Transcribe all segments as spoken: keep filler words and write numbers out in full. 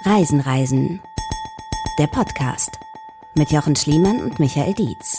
Reisen, Reisen. Der Podcast mit Jochen Schliemann und Michael Dietz.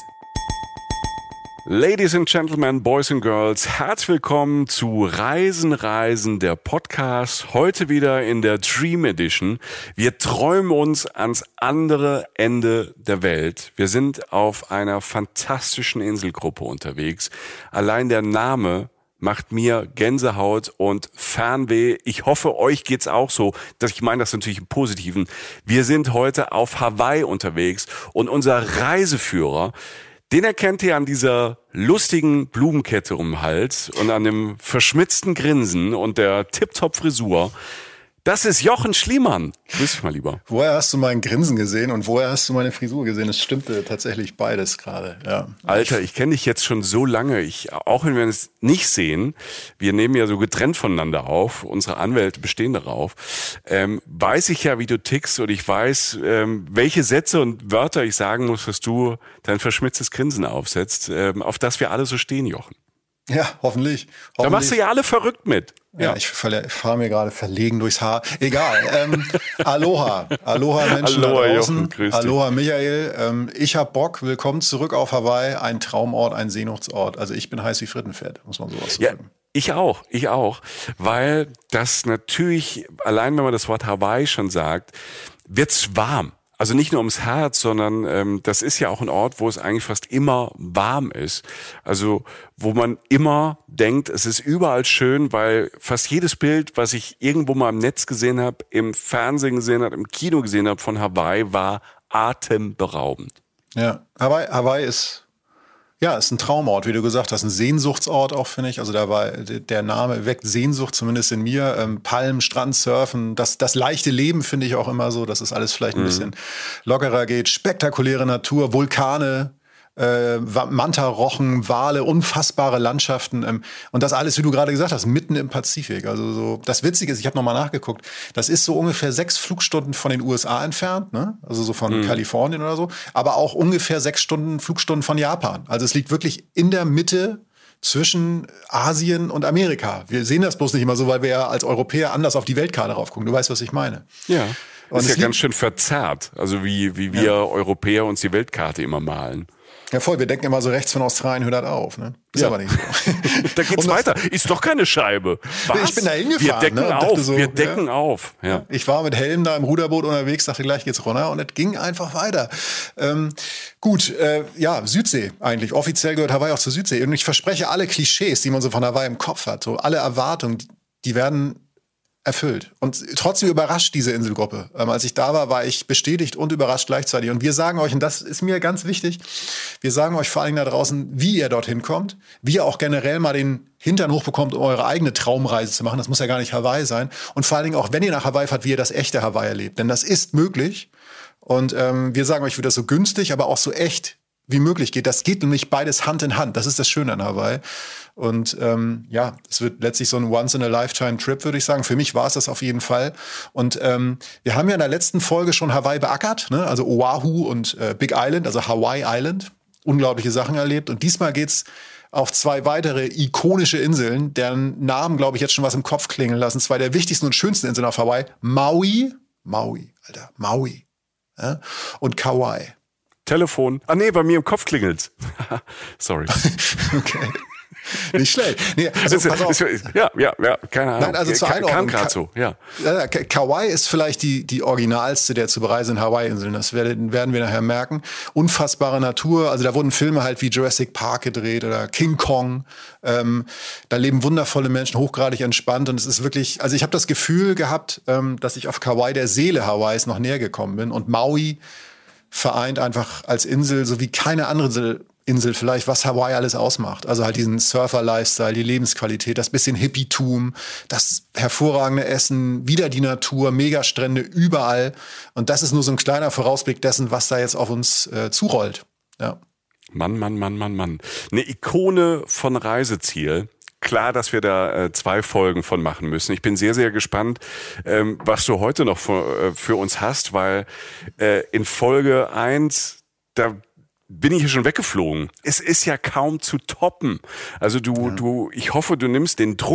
Ladies and Gentlemen, Boys and Girls, herzlich willkommen zu Reisen, Reisen, der Podcast. Heute wieder in der Dream Edition. Wir träumen uns ans andere Ende der Welt. Wir sind auf einer fantastischen Inselgruppe unterwegs. Allein der Name macht mir Gänsehaut und Fernweh. Ich hoffe, euch geht's auch so. Dass ich meine das natürlich im Positiven. Wir sind heute auf Hawaii unterwegs und unser Reiseführer, den erkennt ihr an dieser lustigen Blumenkette um den Hals und an dem verschmitzten Grinsen und der Tip-Top-Frisur. Das ist Jochen Schliemann. Grüß dich mal lieber. Woher hast du mein Grinsen gesehen und woher hast du meine Frisur gesehen? Es stimmte tatsächlich beides gerade. Ja. Alter, ich kenne dich jetzt schon so lange. Ich, auch wenn wir es nicht sehen, wir nehmen ja so getrennt voneinander auf, unsere Anwälte bestehen darauf, ähm, weiß ich ja, wie du tickst und ich weiß, ähm, welche Sätze und Wörter ich sagen muss, dass du dein verschmitztes Grinsen aufsetzt, ähm, auf das wir alle so stehen, Jochen. Ja, hoffentlich. hoffentlich. Da machst du ja alle verrückt mit. Ja, ja. ich fahre mir gerade verlegen durchs Haar. Egal. Ähm, Aloha. Aloha Menschen Aloha, da draußen. Jochen, grüß Aloha dich. Michael. Ähm, ich hab Bock. Willkommen zurück auf Hawaii. Ein Traumort, ein Sehnsuchtsort. Also ich bin heiß wie Frittenfett, muss man sowas ja, sagen. Ich auch, ich auch. Weil das natürlich, allein wenn man das Wort Hawaii schon sagt, wird's warm. Also nicht nur ums Herz, sondern ähm, das ist ja auch ein Ort, wo es eigentlich fast immer warm ist. Also wo man immer denkt, es ist überall schön, weil fast jedes Bild, was ich irgendwo mal im Netz gesehen habe, im Fernsehen gesehen habe, im Kino gesehen habe von Hawaii, war atemberaubend. Ja, Hawaii, Hawaii ist... Ja, ist ein Traumort, wie du gesagt hast, ein Sehnsuchtsort auch, finde ich. Also da war der Name weckt Sehnsucht, zumindest in mir. Ähm, Palmen, Strand, Surfen, das, das leichte Leben finde ich auch immer so, dass es alles vielleicht ein mhm. bisschen lockerer geht. Spektakuläre Natur, Vulkane, äh, Manta-Rochen, Wale, unfassbare Landschaften. Ähm, und das alles, wie du gerade gesagt hast, mitten im Pazifik. Also so, das Witzige ist, ich habe nochmal nachgeguckt, das ist so ungefähr sechs Flugstunden von den U S A entfernt, ne? Also so von mhm. Kalifornien oder so, aber auch ungefähr sechs Stunden Flugstunden von Japan. Also es liegt wirklich in der Mitte zwischen Asien und Amerika. Wir sehen das bloß nicht immer so, weil wir ja als Europäer anders auf die Weltkarte raufgucken. Du weißt, was ich meine. Ja, und ist ja liegt, ganz schön verzerrt, also wie, wie wir ja. Europäer uns die Weltkarte immer malen. Ja, voll. Wir denken immer so, rechts von Australien hört das auf. Ne? Ist ja. aber nicht so. Da geht's weiter. Ist doch keine Scheibe. Was? Ich bin da hingefahren. Wir decken ne? auf. So, wir decken ja. auf. Ja. Ich war mit Helm da im Ruderboot unterwegs, dachte gleich geht's runter und es ging einfach weiter. Ähm, gut, äh, ja, Südsee eigentlich. Offiziell gehört Hawaii auch zur Südsee. Und ich verspreche, alle Klischees, die man so von Hawaii im Kopf hat, so alle Erwartungen, die werden erfüllt. Und trotzdem überrascht diese Inselgruppe. Ähm, als ich da war, war ich bestätigt und überrascht gleichzeitig. Und wir sagen euch, und das ist mir ganz wichtig, wir sagen euch vor allem da draußen, wie ihr dorthin kommt, wie ihr auch generell mal den Hintern hochbekommt, um eure eigene Traumreise zu machen. Das muss ja gar nicht Hawaii sein. Und vor allen Dingen auch, wenn ihr nach Hawaii fahrt, wie ihr das echte Hawaii erlebt. Denn das ist möglich. Und ähm, wir sagen euch, wie das so günstig, aber auch so echt wie möglich geht. Das geht nämlich beides Hand in Hand. Das ist das Schöne an Hawaii. Und ähm, ja, es wird letztlich so ein Once-in-a-Lifetime-Trip, würde ich sagen. Für mich war es das auf jeden Fall. Und ähm, wir haben ja in der letzten Folge schon Hawaii beackert, ne? Also Oahu und äh, Big Island, also Hawaii Island. Unglaubliche Sachen erlebt. Und diesmal geht's auf zwei weitere ikonische Inseln, deren Namen, glaube ich, jetzt schon was im Kopf klingeln lassen. Zwei der wichtigsten und schönsten Inseln auf Hawaii. Maui, Maui, Alter, Maui. Ja? Und Kauai. Telefon. Ah nee, bei mir im Kopf klingelt's. Sorry. Okay. Nicht schlecht. Nee, also, ist, pass auf. Ist, ja, ja, ja, keine Ahnung. Nein, also zur Ka- Einordnung. Kam gerade so, ja. ja. Kauai ist vielleicht die, die originalste der zu bereisenden Hawaii-Inseln. Das werden, werden wir nachher merken. Unfassbare Natur. Also da wurden Filme halt wie Jurassic Park gedreht oder King Kong. Ähm, da leben wundervolle Menschen, hochgradig entspannt. Und es ist wirklich, also ich habe das Gefühl gehabt, ähm, dass ich auf Kauai der Seele Hawaiis noch näher gekommen bin. Und Maui vereint einfach als Insel, so wie keine andere Insel, Insel vielleicht, was Hawaii alles ausmacht. Also halt diesen Surfer-Lifestyle, die Lebensqualität, das bisschen Hippietum, das hervorragende Essen, wieder die Natur, Megastrände überall. Und das ist nur so ein kleiner Vorausblick dessen, was da jetzt auf uns äh, zurollt. Ja. Mann, Mann, Mann, Mann, Mann. Eine Ikone von Reiseziel. Klar, dass wir da äh, zwei Folgen von machen müssen. Ich bin sehr, sehr gespannt, ähm, was du heute noch für, äh, für uns hast, weil äh, in Folge eins, da bin ich hier schon weggeflogen. Es ist ja kaum zu toppen. Also du, ja. du, ich hoffe, du nimmst den Druck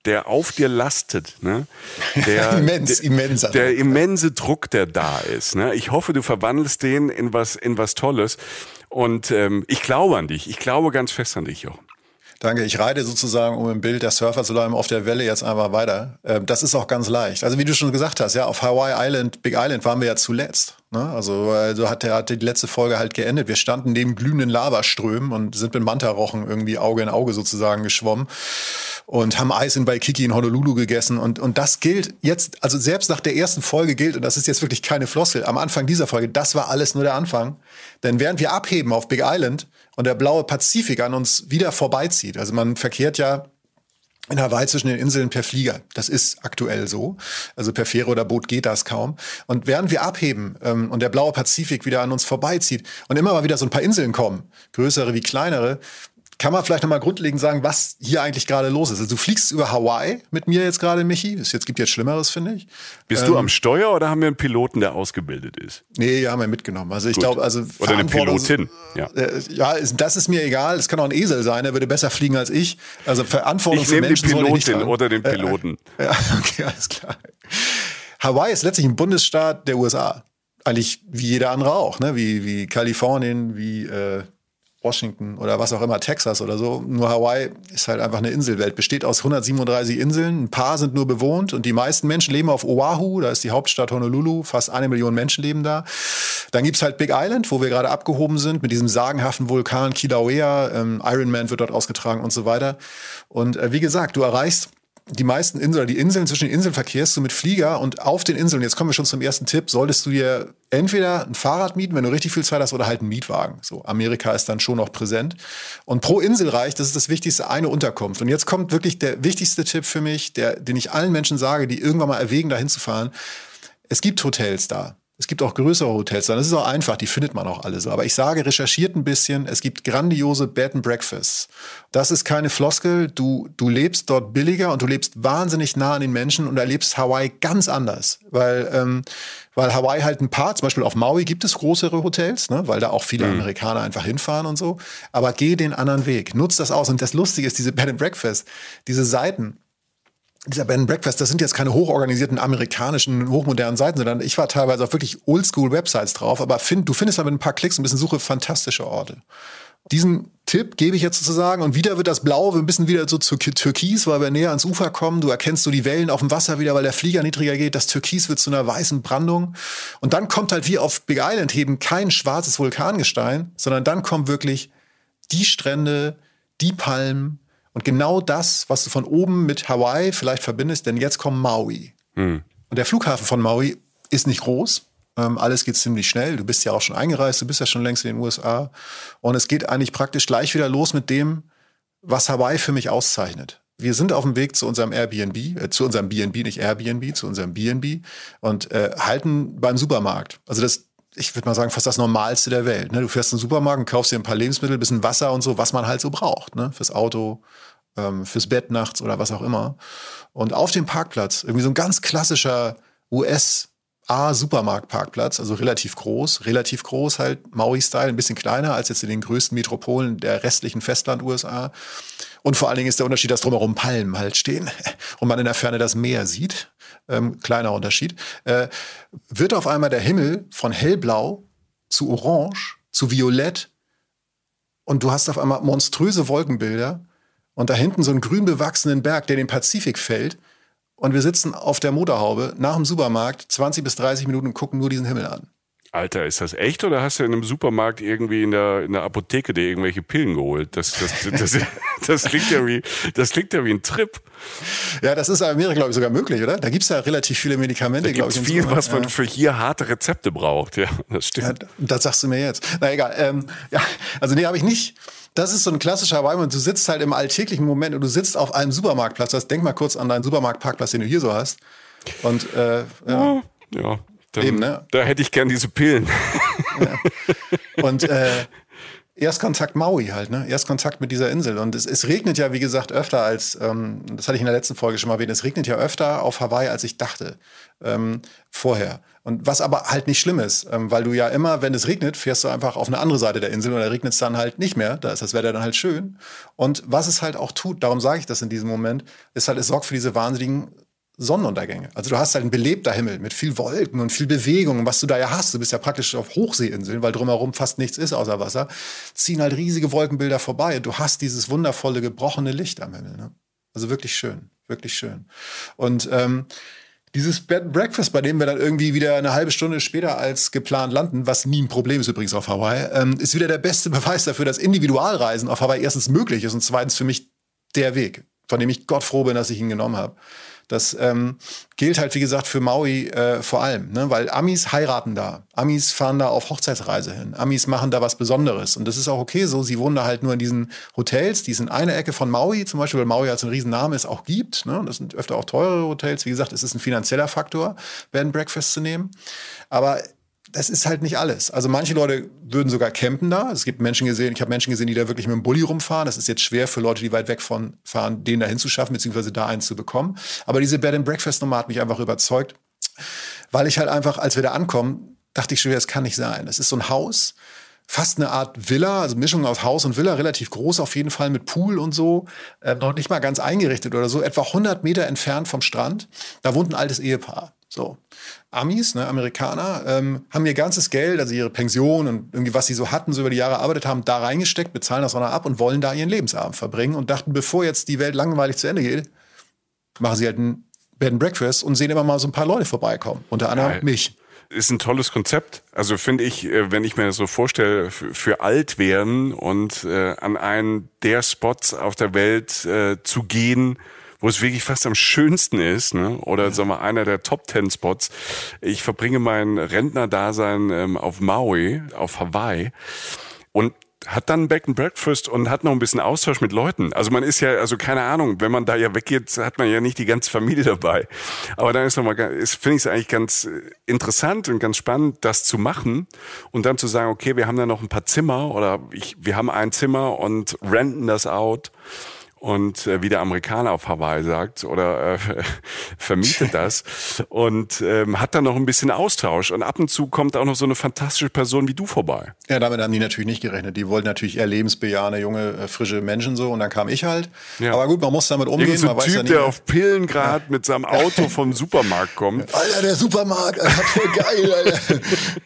der auf dir lastet, ne? Der, immens, der, immens. Der immense Druck, der da ist, ne? Ich hoffe, du verwandelst den in was, in was Tolles. Und ähm, ich glaube an dich. Ich glaube ganz fest an dich, Jochen. Danke, ich reite sozusagen, um im Bild der Surfer zu bleiben, auf der Welle jetzt einfach weiter. Das ist auch ganz leicht. Also wie du schon gesagt hast, ja, auf Hawaii Island, Big Island waren wir ja zuletzt. Ne? Also so hat, der, hat die letzte Folge halt geendet. Wir standen neben glühenden Lavaströmen und sind mit Mantarochen irgendwie Auge in Auge sozusagen geschwommen und haben Eis in Waikiki in Honolulu gegessen. Und, und das gilt jetzt, also selbst nach der ersten Folge gilt, und das ist jetzt wirklich keine Floskel, am Anfang dieser Folge, das war alles nur der Anfang. Denn während wir abheben auf Big Island und der blaue Pazifik an uns wieder vorbeizieht, also man verkehrt ja in Hawaii zwischen den Inseln per Flieger. Das ist aktuell so. Also per Fähre oder Boot geht das kaum. Und während wir abheben ähm, und der blaue Pazifik wieder an uns vorbeizieht und immer mal wieder so ein paar Inseln kommen, größere wie kleinere, kann man vielleicht nochmal grundlegend sagen, was hier eigentlich gerade los ist. Also du fliegst über Hawaii mit mir jetzt gerade, Michi. Es gibt jetzt Schlimmeres, finde ich. Bist ähm, du am Steuer oder haben wir einen Piloten, der ausgebildet ist? Nee, ja, haben wir mitgenommen. Also ich glaube, also oder eine Pilotin. Ja, äh, ja ist, das ist mir egal. Es kann auch ein Esel sein, der würde besser fliegen als ich. Also Verantwortung ich für Menschen soll ich nicht tragen. Oder den Piloten. Äh, ja, okay, alles klar. Hawaii ist letztlich ein Bundesstaat der U S A. Eigentlich wie jeder andere auch, ne? Wie, wie Kalifornien, wie äh, Washington oder was auch immer, Texas oder so. Nur Hawaii ist halt einfach eine Inselwelt. Besteht aus hundertsiebenunddreißig Inseln. Ein paar sind nur bewohnt und die meisten Menschen leben auf Oahu. Da ist die Hauptstadt Honolulu. Fast eine Million Menschen leben da. Dann gibt's halt Big Island, wo wir gerade abgehoben sind mit diesem sagenhaften Vulkan Kilauea. Ähm, Ironman wird dort ausgetragen und so weiter. Und äh, wie gesagt, du erreichst die meisten Inseln oder die Inseln, zwischen den Inseln verkehrst du mit Flieger und auf den Inseln, jetzt kommen wir schon zum ersten Tipp, solltest du dir entweder ein Fahrrad mieten, wenn du richtig viel Zeit hast, oder halt einen Mietwagen. So, Amerika ist dann schon noch präsent. Und pro Insel reicht, das ist das Wichtigste, eine Unterkunft. Und jetzt kommt wirklich der wichtigste Tipp für mich, der, den ich allen Menschen sage, die irgendwann mal erwägen, da hinzufahren. Es gibt Hotels da. Es gibt auch größere Hotels, das ist auch einfach, die findet man auch alle so. Aber ich sage, recherchiert ein bisschen, es gibt grandiose Bed and Breakfasts. Das ist keine Floskel, du, du lebst dort billiger und du lebst wahnsinnig nah an den Menschen und erlebst Hawaii ganz anders. Weil, ähm, weil Hawaii halt ein paar, zum Beispiel auf Maui gibt es größere Hotels, ne, weil da auch viele mhm. Amerikaner einfach hinfahren und so. Aber geh den anderen Weg, nutz das aus. Und das Lustige ist, diese Bed and Breakfast, diese Seiten, dieser Bed and Breakfast, das sind jetzt keine hochorganisierten amerikanischen, hochmodernen Seiten, sondern ich war teilweise auf wirklich Oldschool-Websites drauf, aber find, du findest da mit ein paar Klicks, ein bisschen Suche, fantastische Orte. Diesen Tipp gebe ich jetzt sozusagen und wieder wird das Blau ein bisschen wieder so zu Türkis, weil wir näher ans Ufer kommen. Du erkennst so die Wellen auf dem Wasser wieder, weil der Flieger niedriger geht. Das Türkis wird zu einer weißen Brandung. Und dann kommt halt wie auf Big Island eben kein schwarzes Vulkangestein, sondern dann kommen wirklich die Strände, die Palmen, und genau das, was du von oben mit Hawaii vielleicht verbindest, denn jetzt kommt Maui. Mhm. Und der Flughafen von Maui ist nicht groß. Ähm, alles geht ziemlich schnell. Du bist ja auch schon eingereist, du bist ja schon längst in den U S A. Und es geht eigentlich praktisch gleich wieder los mit dem, was Hawaii für mich auszeichnet. Wir sind auf dem Weg zu unserem Airbnb, äh, zu unserem B and B, nicht Airbnb, zu unserem B and B und äh, halten beim Supermarkt. Also das ich würde mal sagen, fast das Normalste der Welt. Ne? Du fährst in den Supermarkt und kaufst dir ein paar Lebensmittel, ein bisschen Wasser und so, was man halt so braucht. Ne? Fürs Auto, ähm, fürs Bett nachts oder was auch immer. Und auf dem Parkplatz, irgendwie so ein ganz klassischer U S A-Supermarktparkplatz, also relativ groß, relativ groß halt, Maui-Style, ein bisschen kleiner als jetzt in den größten Metropolen der restlichen Festland-U S A. Und vor allen Dingen ist der Unterschied, dass drumherum Palmen halt stehen und man in der Ferne das Meer sieht. Ähm, kleiner Unterschied. Äh, wird auf einmal der Himmel von hellblau zu orange, zu violett und du hast auf einmal monströse Wolkenbilder und da hinten so einen grün bewachsenen Berg, der in den Pazifik fällt und wir sitzen auf der Motorhaube nach dem Supermarkt zwanzig bis dreißig Minuten und gucken nur diesen Himmel an. Alter, ist das echt oder hast du in einem Supermarkt irgendwie in der, in der Apotheke dir irgendwelche Pillen geholt? Das, das, das, das, das, klingt ja wie, das klingt ja wie ein Trip. Ja, das ist in Amerika, glaube ich, sogar möglich, oder? Da gibt es ja relativ viele Medikamente, glaube ich. Da gibt es viel, was man ja. für hier harte Rezepte braucht. Ja, das stimmt. Ja, das sagst du mir jetzt. Na egal. Ähm, ja, also nee, habe ich nicht. Das ist so ein klassischer Hawaii-Moment. Du sitzt halt im alltäglichen Moment und du sitzt auf einem Supermarktplatz. Das, denk mal kurz an deinen Supermarktparkplatz, den du hier so hast. Und äh, ja. ja. ja. Dann, Eben, ne? Da hätte ich gern diese Pillen. Ja. Und äh, Erstkontakt Maui halt, ne? Erstkontakt mit dieser Insel. Und es, es regnet ja, wie gesagt, öfter als, ähm, das hatte ich in der letzten Folge schon mal erwähnt, es regnet ja öfter auf Hawaii, als ich dachte ähm, vorher. Und was aber halt nicht schlimm ist, ähm, weil du ja immer, wenn es regnet, fährst du einfach auf eine andere Seite der Insel und da regnet es dann halt nicht mehr. Da ist das Wetter dann halt schön. Und was es halt auch tut, darum sage ich das in diesem Moment, ist halt, es sorgt für diese wahnsinnigen Sonnenuntergänge. Also du hast halt ein belebter Himmel mit viel Wolken und viel Bewegung, was du da ja hast. Du bist ja praktisch auf Hochseeinseln, weil drumherum fast nichts ist außer Wasser. Ziehen halt riesige Wolkenbilder vorbei. Du hast dieses wundervolle, gebrochene Licht am Himmel. Ne? Also wirklich schön, wirklich schön. Und ähm, dieses Bed and Breakfast, bei dem wir dann irgendwie wieder eine halbe Stunde später als geplant landen, was nie ein Problem ist übrigens auf Hawaii, ähm, ist wieder der beste Beweis dafür, dass Individualreisen auf Hawaii erstens möglich ist und zweitens für mich der Weg, von dem ich Gott froh bin, dass ich ihn genommen habe. Das ähm, gilt halt, wie gesagt, für Maui äh, vor allem, ne? Weil Amis heiraten da. Amis fahren da auf Hochzeitsreise hin. Amis machen da was Besonderes. Und das ist auch okay so. Sie wohnen da halt nur in diesen Hotels, die es in einer Ecke von Maui, zum Beispiel, weil Maui als ein Riesenname ist, auch gibt. Ne? Das sind öfter auch teurere Hotels. Wie gesagt, es ist ein finanzieller Faktor, Bed and Breakfast zu nehmen. Aber das ist halt nicht alles. Also manche Leute würden sogar campen da. Es gibt Menschen gesehen, ich habe Menschen gesehen, die da wirklich mit dem Bulli rumfahren. Das ist jetzt schwer für Leute, die weit weg von fahren, den da hinzuschaffen, beziehungsweise da eins zu bekommen. Aber diese Bed and Breakfast Nummer hat mich einfach überzeugt, weil ich halt einfach, als wir da ankommen, dachte ich schon, das kann nicht sein. Das ist so ein Haus, fast eine Art Villa, also Mischung aus Haus und Villa, relativ groß auf jeden Fall mit Pool und so, äh, noch nicht mal ganz eingerichtet oder so, etwa hundert Meter entfernt vom Strand. Da wohnt ein altes Ehepaar. So. Amis, ne, Amerikaner, ähm, haben ihr ganzes Geld, also ihre Pension und irgendwie was sie so hatten, so über die Jahre erarbeitet haben, da reingesteckt, bezahlen das auch noch ab und wollen da ihren Lebensabend verbringen und dachten, bevor jetzt die Welt langweilig zu Ende geht, machen sie halt ein Bed and Breakfast und sehen immer mal so ein paar Leute vorbeikommen. Unter anderem Geil. mich. Ist ein tolles Konzept. Also finde ich, wenn ich mir das so vorstelle, für, für alt werden und äh, an einen der Spots auf der Welt äh, zu gehen, wo es wirklich fast am schönsten ist, ne? Oder ja. sagen wir einer der Top Ten Spots. Ich verbringe mein Rentnerdasein ähm, auf Maui, auf Hawaii und hat dann Bed and Breakfast und hat noch ein bisschen Austausch mit Leuten. Also man ist ja, also keine Ahnung, wenn man da ja weggeht, hat man ja nicht die ganze Familie dabei. Aber dann ist nochmal, ist, finde ich es eigentlich ganz interessant und ganz spannend, das zu machen und dann zu sagen, okay, wir haben da noch ein paar Zimmer oder ich, wir haben ein Zimmer und renten das out. Und äh, wie der Amerikaner auf Hawaii sagt, oder äh, vermietet das und ähm, hat dann noch ein bisschen Austausch. Und ab und zu kommt auch noch so eine fantastische Person wie du vorbei. Ja, damit haben die natürlich nicht gerechnet. Die wollten natürlich eher lebensbejahende, junge, äh, frische Menschen so. Und dann kam ich halt. Ja. Aber gut, man muss damit umgehen. Irgend so ein man Typ, weiß ja nicht, der auf Pillen gerade ja. mit seinem Auto vom Supermarkt kommt. Alter, der Supermarkt, Alter, voll geil, Alter.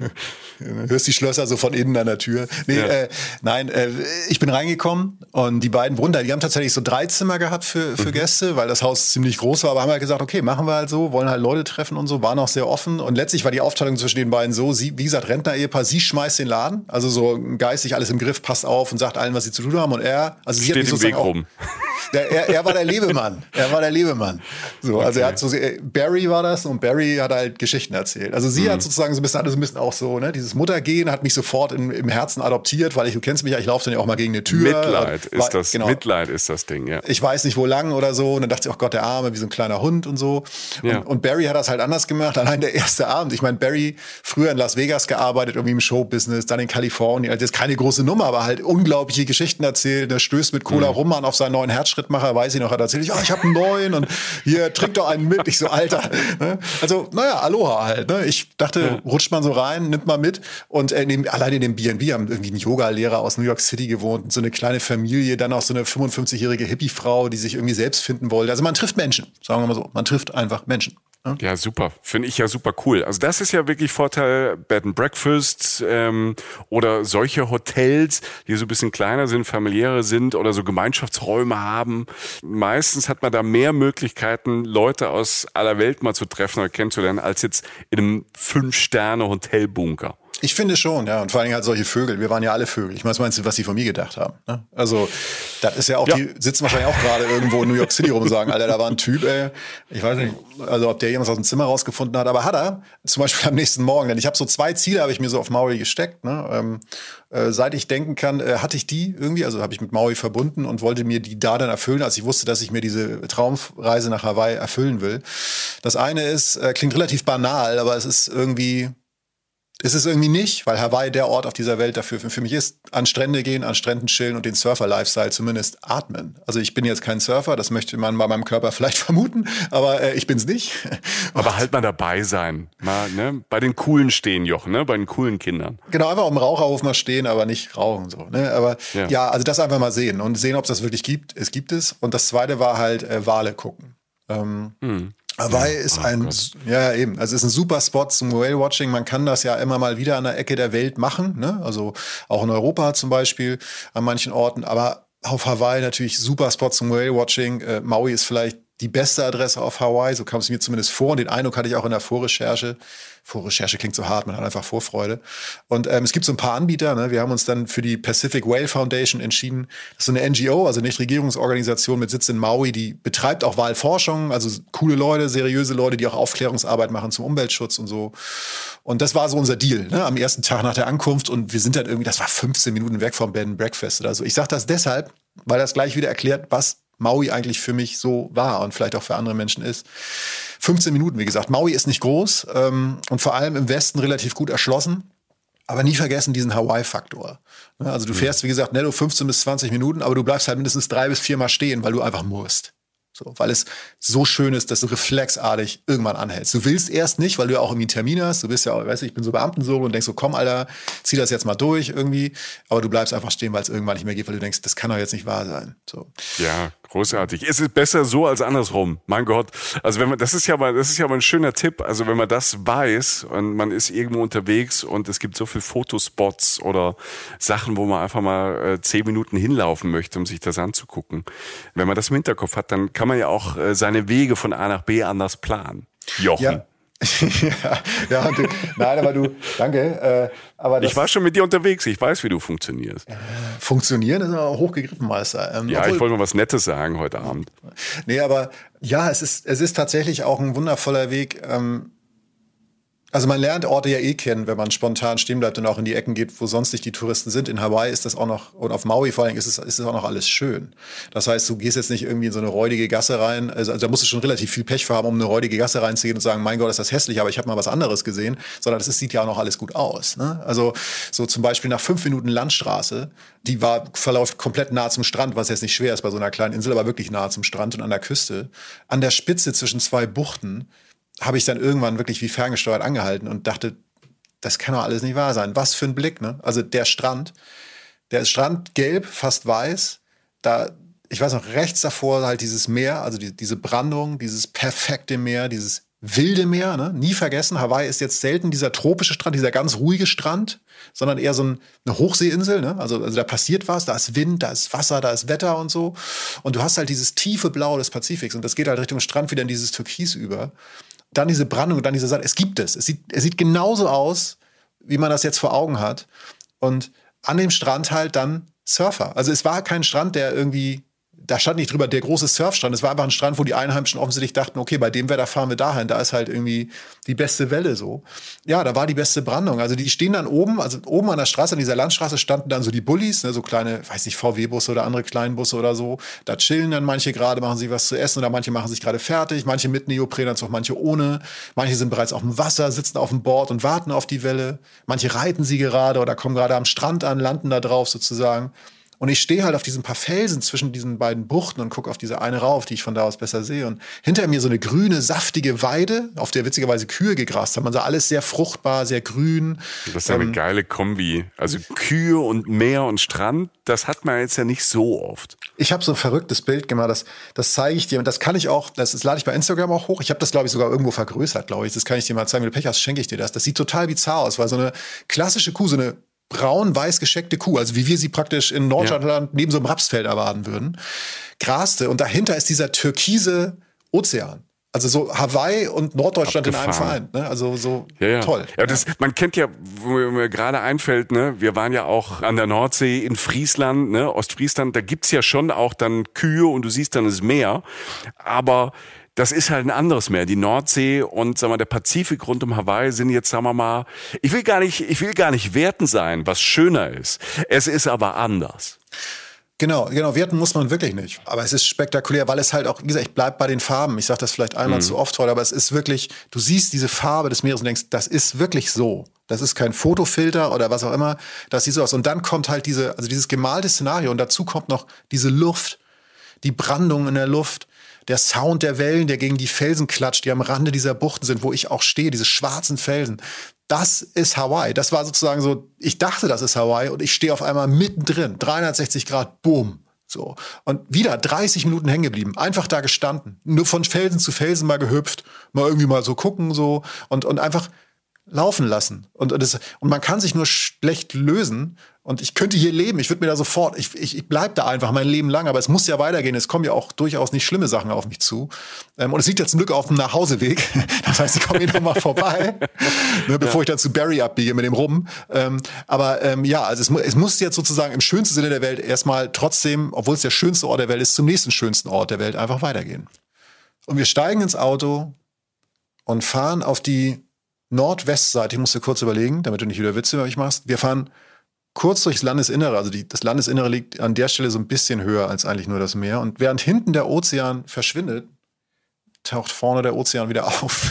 Du hörst die Schlösser so von innen an der Tür. Nee, ja. äh, nein, äh, ich bin reingekommen und die beiden Wunder, die haben tatsächlich so drei Zimmer gehabt für, für mhm. Gäste, weil das Haus ziemlich groß war, aber haben halt gesagt, okay, machen wir halt so, wollen halt Leute treffen und so, waren auch sehr offen und letztlich war die Aufteilung zwischen den beiden so, sie, wie gesagt, Rentner-Ehepaar, sie schmeißt den Laden, also so geistig alles im Griff, passt auf und sagt allen, was sie zu tun haben und er, also sie steht hat im Weg rum. Der, er, er war der Lebemann. Er war der Lebemann. So, okay. Also er hat so, Barry war das und Barry hat halt Geschichten erzählt. Also sie mhm. hat sozusagen so ein bisschen, also ein bisschen auch so, ne, dieses Muttergehen hat mich sofort im, im Herzen adoptiert, weil ich, du kennst mich ja, ich laufe dann ja auch mal gegen eine Tür. Mitleid und, ist das, genau. Mitleid ist das Ding, ja. Ich weiß nicht, wo lang oder so. Und dann dachte ich, oh Gott, der Arme, wie so ein kleiner Hund und so. Und, ja. und Barry hat das halt anders gemacht. Allein der erste Abend. Ich meine, Barry früher in Las Vegas gearbeitet, irgendwie im Showbusiness, dann in Kalifornien. Also das ist keine große Nummer, aber halt unglaubliche Geschichten erzählt. Der stößt mit Cola mhm. rum an auf seinen neuen Herzschrittmacher, weiß ich noch, hat erzählt, oh, ich habe einen neuen und hier, trink doch einen mit. Ich so, Alter. Ne? Also, naja, Aloha halt. Ne? Ich dachte, ja. rutscht man so rein, nimmt man mit. Und äh, in dem, allein in dem B and B haben irgendwie einen Yoga-Lehrer aus New York City gewohnt, so eine kleine Familie, dann auch so eine fünfundfünfzigjährige Hippie-Frau, die sich irgendwie selbst finden wollte. Also man trifft Menschen, sagen wir mal so. Man trifft einfach Menschen. Ne? Ja, super. Finde ich ja super cool. Also das ist ja wirklich Vorteil Bed and Breakfast ähm, oder solche Hotels, die so ein bisschen kleiner sind, familiärer sind oder so Gemeinschaftsräume haben. Meistens hat man da mehr Möglichkeiten, Leute aus aller Welt mal zu treffen oder kennenzulernen, als jetzt in einem Fünf-Sterne-Hotelbunker. Ich finde schon, ja. Und vor allen Dingen halt solche Vögel. Wir waren ja alle Vögel. Ich meine, was meinst du, was die von mir gedacht haben? Ne? Also, das ist ja auch, ja. die sitzen wahrscheinlich auch gerade irgendwo in New York City rum und sagen, Alter, da war ein Typ, ey. Ich weiß nicht, also ob der jemand aus dem Zimmer rausgefunden hat, aber hat er. Zum Beispiel am nächsten Morgen. Denn ich habe so zwei Ziele, habe ich mir so auf Maui gesteckt. Ne? Ähm, äh, seit ich denken kann, äh, hatte ich die irgendwie, also habe ich mit Maui verbunden und wollte mir die da dann erfüllen, als ich wusste, dass ich mir diese Traumreise nach Hawaii erfüllen will. Das eine ist, äh, klingt relativ banal, aber es ist irgendwie ist es irgendwie nicht, weil Hawaii der Ort auf dieser Welt dafür für, für mich ist. An Strände gehen, an Stränden chillen und den Surfer-Lifestyle zumindest atmen. Also ich bin jetzt kein Surfer, das möchte man bei meinem Körper vielleicht vermuten, aber äh, ich bin's nicht. Aber halt mal dabei sein. Mal, ne? Bei den Coolen stehen, Jochen, ne? Bei den coolen Kindern. Genau, einfach am Raucherhof mal stehen, aber nicht rauchen. So, ne? Aber ja. ja, also das einfach mal sehen und sehen, ob es das wirklich gibt. Es gibt es. Und das Zweite war halt äh, Wale gucken. Ähm, hm. Hawaii ja, ist oh ein, Gott. ja eben, also ist ein super Spot zum Whale-Watching. Man kann das ja immer mal wieder an der Ecke der Welt machen, ne? Also auch in Europa zum Beispiel an manchen Orten. Aber auf Hawaii natürlich super Spot zum Whale-Watching. Äh, Maui ist vielleicht die beste Adresse auf Hawaii, so kam es mir zumindest vor. Und den Eindruck hatte ich auch in der Vorrecherche. Vorrecherche klingt so hart, man hat einfach Vorfreude. Und ähm, es gibt so ein paar Anbieter. Ne? Wir haben uns dann für die Pacific Whale Foundation entschieden. Das ist so eine N G O, also Nichtregierungsorganisation mit Sitz in Maui, die betreibt auch Walforschung. Also coole Leute, seriöse Leute, die auch Aufklärungsarbeit machen zum Umweltschutz und so. Und das war so unser Deal, ne? Am ersten Tag nach der Ankunft. Und wir sind dann irgendwie, das war fünfzehn Minuten weg vom Bed and Breakfast oder so. Ich sage das deshalb, weil das gleich wieder erklärt, was Maui eigentlich für mich so war und vielleicht auch für andere Menschen ist. fünfzehn Minuten, wie gesagt. Maui ist nicht groß ähm, und vor allem im Westen relativ gut erschlossen. Aber nie vergessen diesen Hawaii-Faktor. Also du fährst, wie gesagt, netto fünfzehn bis zwanzig Minuten, aber du bleibst halt mindestens drei bis vier Mal stehen, weil du einfach musst. So, weil es so schön ist, dass du reflexartig irgendwann anhältst. Du willst erst nicht, weil du ja auch irgendwie einen Termin hast. Du bist ja, weißt du, ich bin so Beamtensohn und denkst so, komm, Alter, zieh das jetzt mal durch irgendwie. Aber du bleibst einfach stehen, weil es irgendwann nicht mehr geht, weil du denkst, das kann doch jetzt nicht wahr sein. So. Ja, großartig. Es ist besser so als andersrum. Mein Gott. Also wenn man, das ist ja mal, das ist ja mal ein schöner Tipp. Also wenn man das weiß und man ist irgendwo unterwegs und es gibt so viele Fotospots oder Sachen, wo man einfach mal äh, zehn Minuten hinlaufen möchte, um sich das anzugucken. Wenn man das im Hinterkopf hat, dann kann man ja auch äh, seine Wege von A nach B anders planen. Jochen. Ja. ja, ja du, nein, aber du, danke. Äh, aber das, ich war schon mit dir unterwegs, ich weiß, wie du funktionierst. Äh, funktionieren ist aber hochgegriffen, Meister. Ähm, ja, obwohl, ich wollte mal was Nettes sagen heute Abend. Nee, aber ja, es ist, es ist tatsächlich auch ein wundervoller Weg. Ähm, Also man lernt Orte ja eh kennen, wenn man spontan stehen bleibt und auch in die Ecken geht, wo sonst nicht die Touristen sind. In Hawaii ist das auch noch, und auf Maui vor allem ist es, ist es auch noch alles schön. Das heißt, du gehst jetzt nicht irgendwie in so eine räudige Gasse rein. Also, also da musst du schon relativ viel Pech für haben, um eine räudige Gasse reinzugehen und sagen, mein Gott, ist das hässlich, aber ich habe mal was anderes gesehen. Sondern das ist, sieht ja auch noch alles gut aus. Ne? Also so zum Beispiel nach fünf Minuten Landstraße, die war, verläuft komplett nah zum Strand, was jetzt nicht schwer ist bei so einer kleinen Insel, aber wirklich nah zum Strand und an der Küste. An der Spitze zwischen zwei Buchten habe ich dann irgendwann wirklich wie ferngesteuert angehalten und dachte, das kann doch alles nicht wahr sein. Was für ein Blick, ne? Also der Strand, der Strand gelb, fast weiß, da, ich weiß noch, rechts davor halt dieses Meer, also die, diese Brandung, dieses perfekte Meer, dieses wilde Meer, ne? Nie vergessen, Hawaii ist jetzt selten dieser tropische Strand, dieser ganz ruhige Strand, sondern eher so ein, eine Hochseeinsel, ne? Also, also da passiert was, da ist Wind, da ist Wasser, da ist Wetter und so. Und du hast halt dieses tiefe Blau des Pazifiks und das geht halt Richtung Strand wieder in dieses Türkis über. Dann diese Brandung und dann diese Sand. Es gibt es. Es sieht, es sieht genauso aus, wie man das jetzt vor Augen hat. Und an dem Strand halt dann Surfer. Also es war kein Strand, der irgendwie, da stand nicht drüber der große Surfstrand. Es war einfach ein Strand, wo die Einheimischen offensichtlich dachten, okay, bei dem Wetter fahren wir dahin. Da ist halt irgendwie die beste Welle so. Ja, da war die beste Brandung. Also die stehen dann oben, also oben an der Straße, an dieser Landstraße standen dann so die Bullis, ne, so kleine, weiß nicht, V W-Busse oder andere Kleinbusse oder so. Da chillen dann manche gerade, machen sich was zu essen oder manche machen sich gerade fertig. Manche mit Neoprenanzug, manche ohne. Manche sind bereits auf dem Wasser, sitzen auf dem Board und warten auf die Welle. Manche reiten sie gerade oder kommen gerade am Strand an, landen da drauf sozusagen. Und ich stehe halt auf diesen paar Felsen zwischen diesen beiden Buchten und gucke auf diese eine rauf, die ich von da aus besser sehe. Und hinter mir so eine grüne, saftige Weide, auf der witzigerweise Kühe gegrast haben. Also alles sehr fruchtbar, sehr grün. Das ist ja ähm, eine geile Kombi. Also Kühe und Meer und Strand, das hat man jetzt ja nicht so oft. Ich habe so ein verrücktes Bild gemacht, das, das zeige ich dir. Und das kann ich auch, das, das lade ich bei Instagram auch hoch. Ich habe das, glaube ich, sogar irgendwo vergrößert, glaube ich. Das kann ich dir mal zeigen. Wenn du Pech hast, schenke ich dir das. Das sieht total bizarr aus, weil so eine klassische Kuh, so eine braun-weiß gescheckte Kuh, also wie wir sie praktisch in Norddeutschland ja. neben so einem Rapsfeld erwarten würden, graste. Und dahinter ist dieser türkise Ozean. Also so Hawaii und Norddeutschland Abgefahren. in einem Verein. Ne? Also so ja, ja. toll. Ja, das, man kennt ja, wo mir gerade einfällt, ne, wir waren ja auch an der Nordsee in Friesland, ne, Ostfriesland, da gibt's ja schon auch dann Kühe und du siehst dann das Meer. Aber das ist halt ein anderes Meer. Die Nordsee und sagen wir, der Pazifik rund um Hawaii sind jetzt, sagen wir mal, ich will gar nicht, ich will gar nicht werten sein, was schöner ist. Es ist aber anders. Genau, genau, werten muss man wirklich nicht. Aber es ist spektakulär, weil es halt auch, wie gesagt, ich bleib bei den Farben. Ich sage das vielleicht einmal mhm. zu oft heute, aber es ist wirklich, du siehst diese Farbe des Meeres und denkst, das ist wirklich so. Das ist kein Fotofilter oder was auch immer. Das sieht so aus. Und dann kommt halt diese, also dieses gemalte Szenario und dazu kommt noch diese Luft, die Brandung in der Luft, der Sound der Wellen, der gegen die Felsen klatscht, die am Rande dieser Buchten sind, wo ich auch stehe, diese schwarzen Felsen. Das ist Hawaii. Das war sozusagen so, ich dachte, das ist Hawaii und ich stehe auf einmal mittendrin, dreihundertsechzig Grad, boom. So. Und wieder dreißig Minuten hängen geblieben, einfach da gestanden, nur von Felsen zu Felsen mal gehüpft, mal irgendwie mal so gucken so und, und einfach laufen lassen. Und, und, das, und man kann sich nur schlecht lösen. Und ich könnte hier leben. Ich würde mir da sofort, ich, ich, ich bleib da einfach mein Leben lang. Aber es muss ja weitergehen. Es kommen ja auch durchaus nicht schlimme Sachen auf mich zu. Ähm, und es liegt ja zum Glück auf dem Nachhauseweg. Das heißt, ich komme hier nochmal vorbei, ne, bevor ja. ich dann zu Barry abbiege mit dem Rum. Ähm, aber ähm, ja, also es, es muss jetzt sozusagen im schönsten Sinne der Welt erstmal trotzdem, obwohl es der schönste Ort der Welt ist, zum nächsten schönsten Ort der Welt einfach weitergehen. Und wir steigen ins Auto und fahren auf die Nordwestseite, ich musste kurz überlegen, damit du nicht wieder Witze über mich machst. Wir fahren kurz durchs Landesinnere, also die, das Landesinnere liegt an der Stelle so ein bisschen höher als eigentlich nur das Meer. Und während hinten der Ozean verschwindet, taucht vorne der Ozean wieder auf.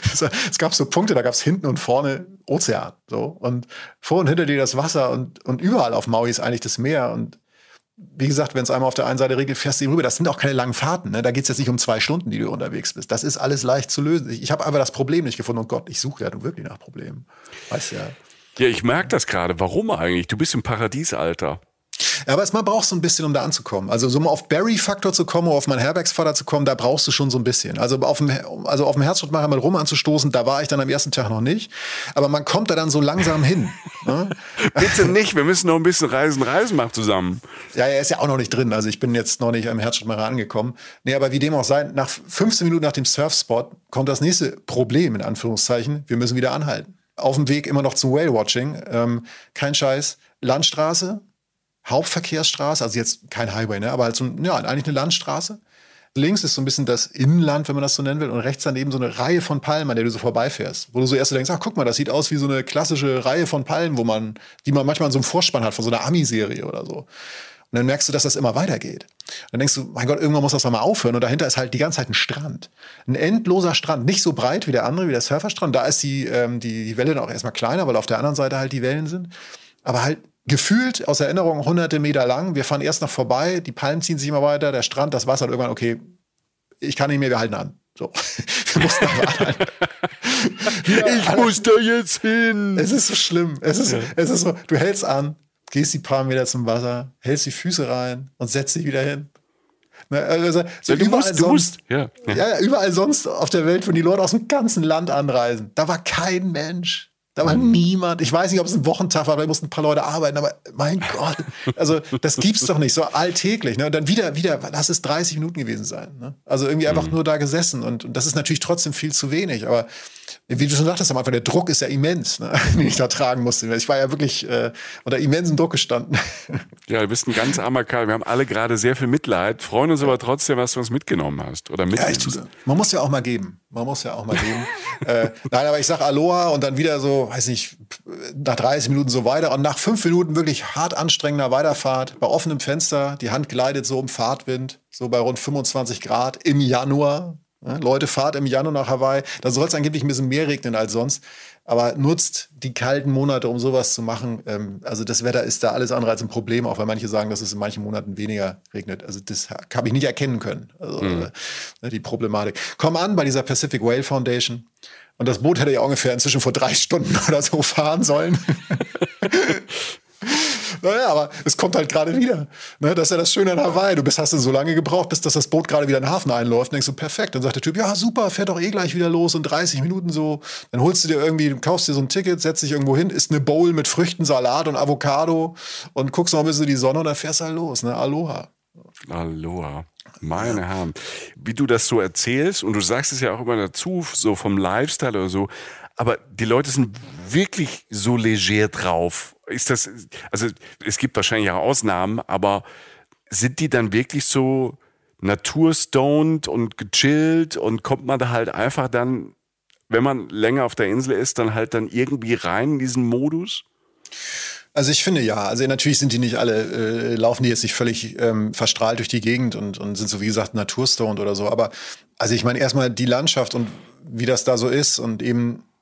Es gab so Punkte, da gab es hinten und vorne Ozean. So. Und vor und hinter dir das Wasser und, und überall auf Maui ist eigentlich das Meer. Und wie gesagt, wenn es einmal auf der einen Seite regelt, fährst du eben rüber. Das sind auch keine langen Fahrten. Ne? Da geht es jetzt nicht um zwei Stunden, die du unterwegs bist. Das ist alles leicht zu lösen. Ich, ich habe einfach das Problem nicht gefunden. Und Gott, ich suche ja nun wirklich nach Problemen. Weißt ja. Ja, ich merke das gerade. Warum eigentlich? Du bist im Paradies, Alter. Ja, aber man braucht so ein bisschen, um da anzukommen. Also so mal auf Barry-Faktor zu kommen, oder auf meinen Herbergsvater zu kommen, da brauchst du schon so ein bisschen. Also auf dem, also auf dem Herzschrittmacher mit Rum anzustoßen, da war ich dann am ersten Tag noch nicht. Aber man kommt da dann so langsam hin. Ne? Bitte nicht, wir müssen noch ein bisschen Reisen, Reisen machen zusammen. Ja, er ist ja auch noch nicht drin. Also ich bin jetzt noch nicht am Herzschrittmacher angekommen. Nee, aber wie dem auch sei, nach fünfzehn Minuten nach dem Surfspot kommt das nächste Problem, in Anführungszeichen. Wir müssen wieder anhalten. Auf dem Weg immer noch zum Whale-Watching. Ähm, kein Scheiß. Landstraße. Hauptverkehrsstraße, also jetzt kein Highway, ne, aber halt so, ja, eigentlich eine Landstraße. Links ist so ein bisschen das Inland, wenn man das so nennen will, und rechts daneben so eine Reihe von Palmen, an der du so vorbeifährst. Wo du so erst so denkst, ach, guck mal, das sieht aus wie so eine klassische Reihe von Palmen, wo man, die man manchmal in so einem Vorspann hat, von so einer Ami-Serie oder so. Und dann merkst du, dass das immer weitergeht. Und dann denkst du, mein Gott, irgendwann muss das doch mal aufhören. Und dahinter ist halt die ganze Zeit ein Strand. Ein endloser Strand. Nicht so breit wie der andere, wie der Surferstrand. Da ist die, ähm, die, die Welle dann auch erstmal kleiner, weil auf der anderen Seite halt die Wellen sind. Aber halt gefühlt aus Erinnerung hunderte Meter lang. Wir fahren erst noch vorbei, die Palmen ziehen sich immer weiter, der Strand, das Wasser, und irgendwann, okay, ich kann nicht mehr, wir halten an. So. Wir mussten aber anhalten. Ich ja, muss da jetzt hin. Es ist so schlimm. Es ist, ja. es ist so, du hältst an, gehst die paar Meter zum Wasser, hältst die Füße rein und setzt dich wieder hin. Also, so ja, du überall musst, sonst, du musst. Ja. Ja. Ja, überall sonst auf der Welt, wo die Leute aus dem ganzen Land anreisen, da war kein Mensch. Da war niemand. Ich weiß nicht, ob es ein Wochentag war, weil mussten ein paar Leute arbeiten, aber mein Gott. Also, das gibt's doch nicht, so alltäglich. Ne? Und dann wieder, wieder, lass es dreißig Minuten gewesen sein. Ne? Also irgendwie einfach mhm. nur da gesessen. Und, und das ist natürlich trotzdem viel zu wenig. Aber wie du schon sagtest am Anfang, der Druck ist ja immens, ne? Den ich da tragen musste. Ich war ja wirklich äh, unter immensem Druck gestanden. Ja, du bist ein ganz armer Kerl. Wir haben alle gerade sehr viel Mitleid, freuen uns aber trotzdem, was du uns mitgenommen hast. Oder ja, ich tue, man muss ja auch mal geben. Man muss ja auch mal geben. äh, nein, aber ich sag Aloha und dann wieder so, weiß nicht, nach dreißig Minuten so weiter. Und nach fünf Minuten wirklich hart anstrengender Weiterfahrt, bei offenem Fenster, die Hand gleitet so im Fahrtwind, so bei rund fünfundzwanzig Grad im Januar. Ja, Leute, fahrt im Januar nach Hawaii. Da soll es angeblich ein bisschen mehr regnen als sonst. Aber nutzt die kalten Monate, um sowas zu machen. Ähm, also das Wetter ist da alles andere als ein Problem, auch weil manche sagen, dass es in manchen Monaten weniger regnet. Also das habe ich nicht erkennen können, also, mhm. äh, die Problematik. Komm an bei dieser Pacific Whale Foundation. Und das Boot hätte ja ungefähr inzwischen vor drei Stunden oder so fahren sollen. Naja, aber es kommt halt gerade wieder. Ne, das ist ja das Schöne an Hawaii. Du bist, hast du so lange gebraucht, bis dass das Boot gerade wieder in den Hafen einläuft. Und denkst du, perfekt. Dann sagt der Typ, ja, super, fährt doch eh gleich wieder los in dreißig Minuten so. Dann holst du dir irgendwie, kaufst dir so ein Ticket, setzt dich irgendwo hin, isst eine Bowl mit Früchten, Salat und Avocado und guckst noch ein bisschen in die Sonne und dann fährst du halt los. Ne? Aloha. Aloha. Meine Herren. Wie du das so erzählst, und du sagst es ja auch immer dazu, so vom Lifestyle oder so, aber die Leute sind wirklich so leger drauf. Ist das, also es gibt wahrscheinlich auch Ausnahmen, aber sind die dann wirklich so naturstoned und gechillt und kommt man da halt einfach dann, wenn man länger auf der Insel ist, dann halt dann irgendwie rein in diesen Modus? Also ich finde ja, also natürlich sind die nicht alle, äh, laufen die jetzt nicht völlig ähm, verstrahlt durch die Gegend und, und sind so wie gesagt naturstoned oder so, aber also ich meine erstmal die Landschaft und wie das da so ist und eben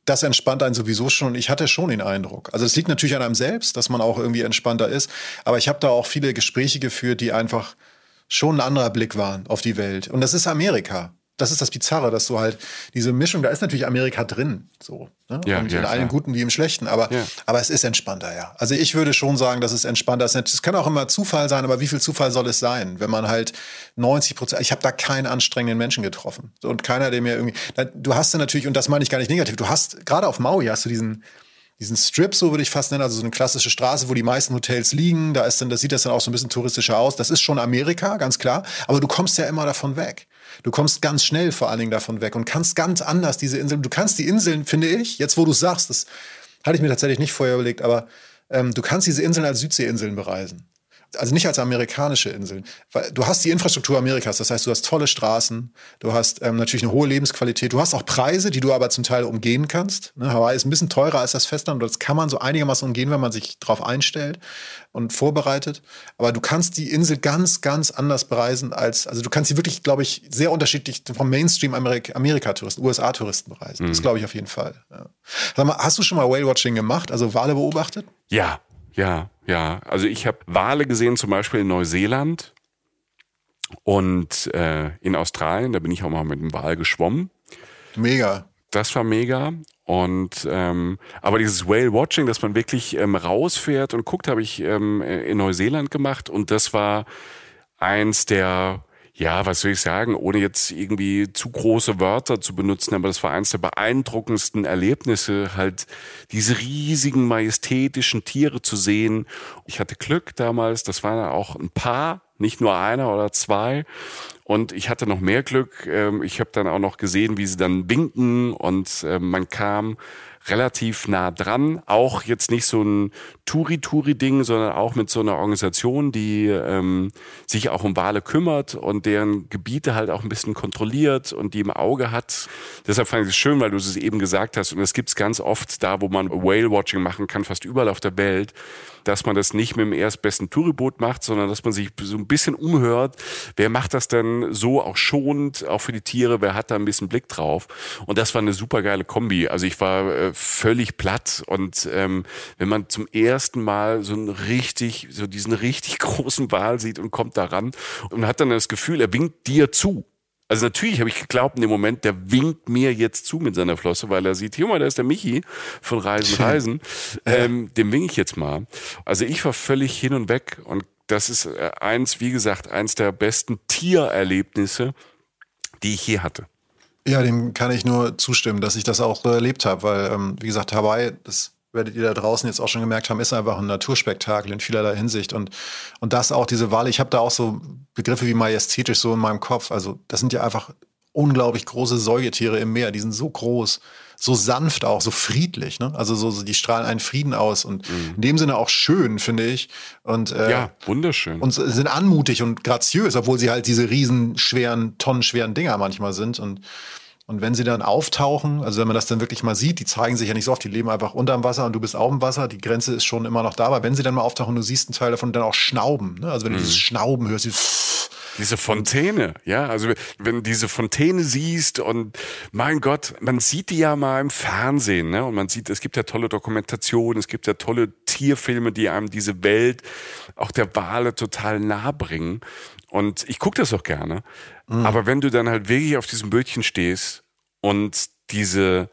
das entspannt einen sowieso schon. Und ich hatte schon den Eindruck. Also es liegt natürlich an einem selbst, dass man auch irgendwie entspannter ist. Aber ich habe da auch viele Gespräche geführt, die einfach schon ein anderer Blick waren auf die Welt. Und das ist Amerika. Das ist das Bizarre, dass du halt diese Mischung, da ist natürlich Amerika drin, so, ne? Ja, und ja, in allem Guten wie im Schlechten, aber, ja. aber es ist entspannter, ja. Also ich würde schon sagen, dass es entspannter ist. Es kann auch immer Zufall sein, aber wie viel Zufall soll es sein, wenn man halt neunzig Prozent, ich habe da keinen anstrengenden Menschen getroffen und keiner, der mir irgendwie, du hast ja natürlich, und das meine ich gar nicht negativ, du hast, gerade auf Maui hast du diesen, diesen Strip, so würde ich fast nennen, also so eine klassische Straße, wo die meisten Hotels liegen, da ist dann, das sieht das dann auch so ein bisschen touristischer aus, das ist schon Amerika, ganz klar, aber du kommst ja immer davon weg. Du kommst ganz schnell vor allen Dingen davon weg und kannst ganz anders diese Inseln, du kannst die Inseln, finde ich, jetzt wo du es sagst, das hatte ich mir tatsächlich nicht vorher überlegt, aber ähm, du kannst diese Inseln als Südseeinseln bereisen. Also nicht als amerikanische Inseln. Weil du hast die Infrastruktur Amerikas, das heißt, du hast tolle Straßen, du hast ähm, natürlich eine hohe Lebensqualität, du hast auch Preise, die du aber zum Teil umgehen kannst. Ne, Hawaii ist ein bisschen teurer als das Festland, das kann man so einigermaßen umgehen, wenn man sich darauf einstellt und vorbereitet. Aber du kannst die Insel ganz, ganz anders bereisen als, also du kannst sie wirklich, glaube ich, sehr unterschiedlich vom Mainstream-Amerika-Touristen, U S A-Touristen bereisen. Mhm. Das glaube ich auf jeden Fall. Ja. Sag mal, hast du schon mal Whale-Watching gemacht, also Wale beobachtet? Ja. Ja, ja. Also ich habe Wale gesehen, zum Beispiel in Neuseeland und äh, in Australien. Da bin ich auch mal mit dem Wal geschwommen. Mega. Das war mega. Und ähm, aber dieses Whale-Watching, dass man wirklich ähm, rausfährt und guckt, habe ich ähm, in Neuseeland gemacht. Und das war eins der, ja, was soll ich sagen, ohne jetzt irgendwie zu große Wörter zu benutzen, aber das war eins der beeindruckendsten Erlebnisse, halt diese riesigen, majestätischen Tiere zu sehen. Ich hatte Glück damals, das waren auch ein paar, nicht nur einer oder zwei. Und ich hatte noch mehr Glück. Ich habe dann auch noch gesehen, wie sie dann winken und man kam relativ nah dran. Auch jetzt nicht so ein Touri-Touri-Ding, sondern auch mit so einer Organisation, die ähm, sich auch um Wale kümmert und deren Gebiete halt auch ein bisschen kontrolliert und die im Auge hat. Deshalb fand ich es schön, weil du es eben gesagt hast. Und das gibt's ganz oft da, wo man Whale-Watching machen kann, fast überall auf der Welt, dass man das nicht mit dem erstbesten Touriboot macht, sondern dass man sich so ein bisschen umhört. Wer macht das denn so auch schonend, auch für die Tiere? Wer hat da ein bisschen Blick drauf? Und das war eine super geile Kombi. Also ich war äh, völlig platt und ähm, wenn man zum ersten Mal so einen richtig, so diesen richtig großen Wal sieht und kommt da ran und hat dann das Gefühl, er winkt dir zu. Also natürlich habe ich geglaubt in dem Moment, der winkt mir jetzt zu mit seiner Flosse, weil er sieht, hier mal, da ist der Michi von Reisen, Reisen. Ähm, dem winke ich jetzt mal. Also ich war völlig hin und weg und das ist eins, wie gesagt, eins der besten Tiererlebnisse, die ich je hatte. Ja, dem kann ich nur zustimmen, dass ich das auch so erlebt habe, weil, ähm, wie gesagt, Hawaii, das werdet ihr da draußen jetzt auch schon gemerkt haben, ist einfach ein Naturspektakel in vielerlei Hinsicht. Und, und das auch, diese Wale, ich habe da auch so Begriffe wie majestätisch so in meinem Kopf. Also das sind ja einfach unglaublich große Säugetiere im Meer. Die sind so groß, so sanft auch, so friedlich. Ne? Also so, so die strahlen einen Frieden aus und mhm. in dem Sinne auch schön, finde ich. Und, äh, ja, wunderschön. Und sind anmutig und graziös, obwohl sie halt diese riesen, schweren, tonnenschweren Dinger manchmal sind. Und Und wenn sie dann auftauchen, also wenn man das dann wirklich mal sieht, die zeigen sich ja nicht so oft, die leben einfach unterm Wasser und du bist auch im Wasser, die Grenze ist schon immer noch da, aber wenn sie dann mal auftauchen, du siehst einen Teil davon, dann auch Schnauben, ne? Also wenn du mhm. dieses Schnauben hörst, dieses diese Fontäne, ja, also wenn du diese Fontäne siehst und mein Gott, man sieht die ja mal im Fernsehen, ne? Und man sieht, es gibt ja tolle Dokumentationen, es gibt ja tolle Tierfilme, die einem diese Welt auch der Wale total nahe bringen. Und ich gucke das auch gerne. Mhm. Aber wenn du dann halt wirklich auf diesem Bötchen stehst und diese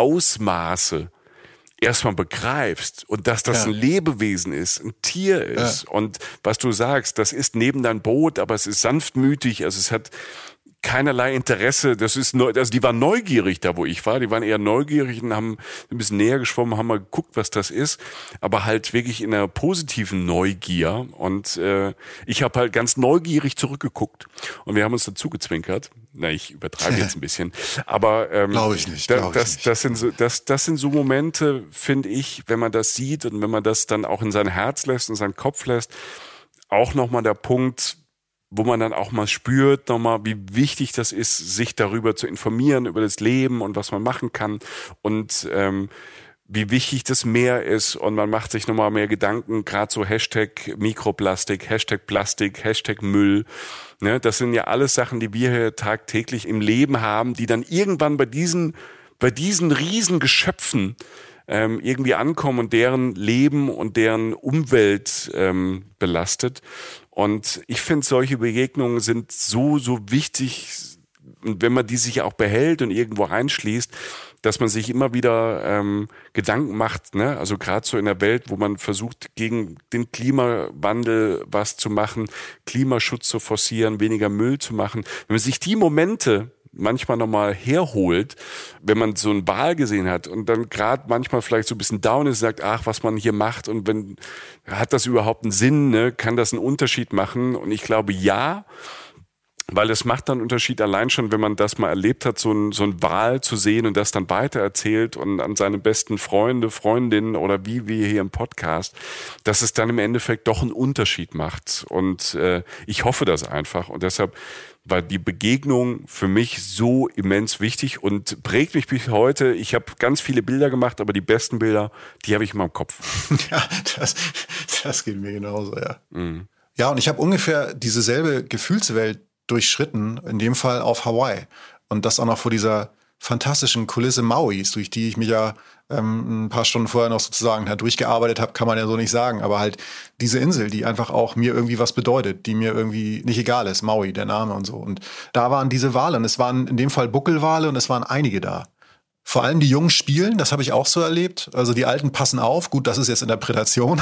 Ausmaße erstmal begreifst und dass das ja. ein Lebewesen ist, ein Tier ist ja. und was du sagst, das ist neben dein Boot, aber es ist sanftmütig, also es hat keinerlei Interesse, das ist neu, also die waren neugierig da, wo ich war, die waren eher neugierig und haben ein bisschen näher geschwommen, haben mal geguckt, was das ist, aber halt wirklich in einer positiven Neugier und äh, ich habe halt ganz neugierig zurückgeguckt und wir haben uns dazu gezwinkert. Na, ich übertreibe jetzt ein bisschen, aber ähm, glaube ich nicht. Glaub das, ich nicht. Das sind so, das, das sind so Momente, finde ich, wenn man das sieht und wenn man das dann auch in sein Herz lässt und seinen Kopf lässt, auch nochmal der Punkt, wo man dann auch mal spürt, nochmal, wie wichtig das ist, sich darüber zu informieren, über das Leben und was man machen kann und ähm, wie wichtig das Meer ist und man macht sich nochmal mehr Gedanken, gerade so Hashtag Mikroplastik, Hashtag Plastik, Hashtag Müll. Ne, das sind ja alles Sachen, die wir hier tagtäglich im Leben haben, die dann irgendwann bei diesen bei diesen riesen Geschöpfen ähm, irgendwie ankommen und deren Leben und deren Umwelt ähm, belastet. Und ich finde, solche Begegnungen sind so, so wichtig, und wenn man die sich auch behält und irgendwo einschließt, dass man sich immer wieder ähm, Gedanken macht, ne? Also gerade so in der Welt, wo man versucht, gegen den Klimawandel was zu machen, Klimaschutz zu forcieren, weniger Müll zu machen. Wenn man sich die Momente manchmal nochmal herholt, wenn man so einen Wal gesehen hat und dann gerade manchmal vielleicht so ein bisschen down ist, sagt, ach, was man hier macht und wenn, hat das überhaupt einen Sinn, ne? Kann das einen Unterschied machen? Und ich glaube, ja, weil es macht dann einen Unterschied allein schon, wenn man das mal erlebt hat, so ein, so ein Wal zu sehen und das dann weitererzählt und an seine besten Freunde, Freundinnen oder wie wir hier im Podcast, dass es dann im Endeffekt doch einen Unterschied macht. Und äh, ich hoffe das einfach. Und deshalb war die Begegnung für mich so immens wichtig und prägt mich bis heute. Ich habe ganz viele Bilder gemacht, aber die besten Bilder, die habe ich in meinem Kopf. Ja, das, das geht mir genauso, ja. Mhm. Ja, und ich habe ungefähr diese selbe Gefühlswelt durchschritten, in dem Fall auf Hawaii. Und das auch noch vor dieser fantastischen Kulisse Mauis, durch die ich mich ja ähm, ein paar Stunden vorher noch sozusagen halt durchgearbeitet habe, kann man ja so nicht sagen. Aber halt diese Insel, die einfach auch mir irgendwie was bedeutet, die mir irgendwie nicht egal ist. Maui, der Name und so. Und da waren diese Wale. Und es waren in dem Fall Buckelwale und es waren einige da. Vor allem die Jungen spielen, das habe ich auch so erlebt. Also die Alten passen auf. Gut, das ist jetzt Interpretation.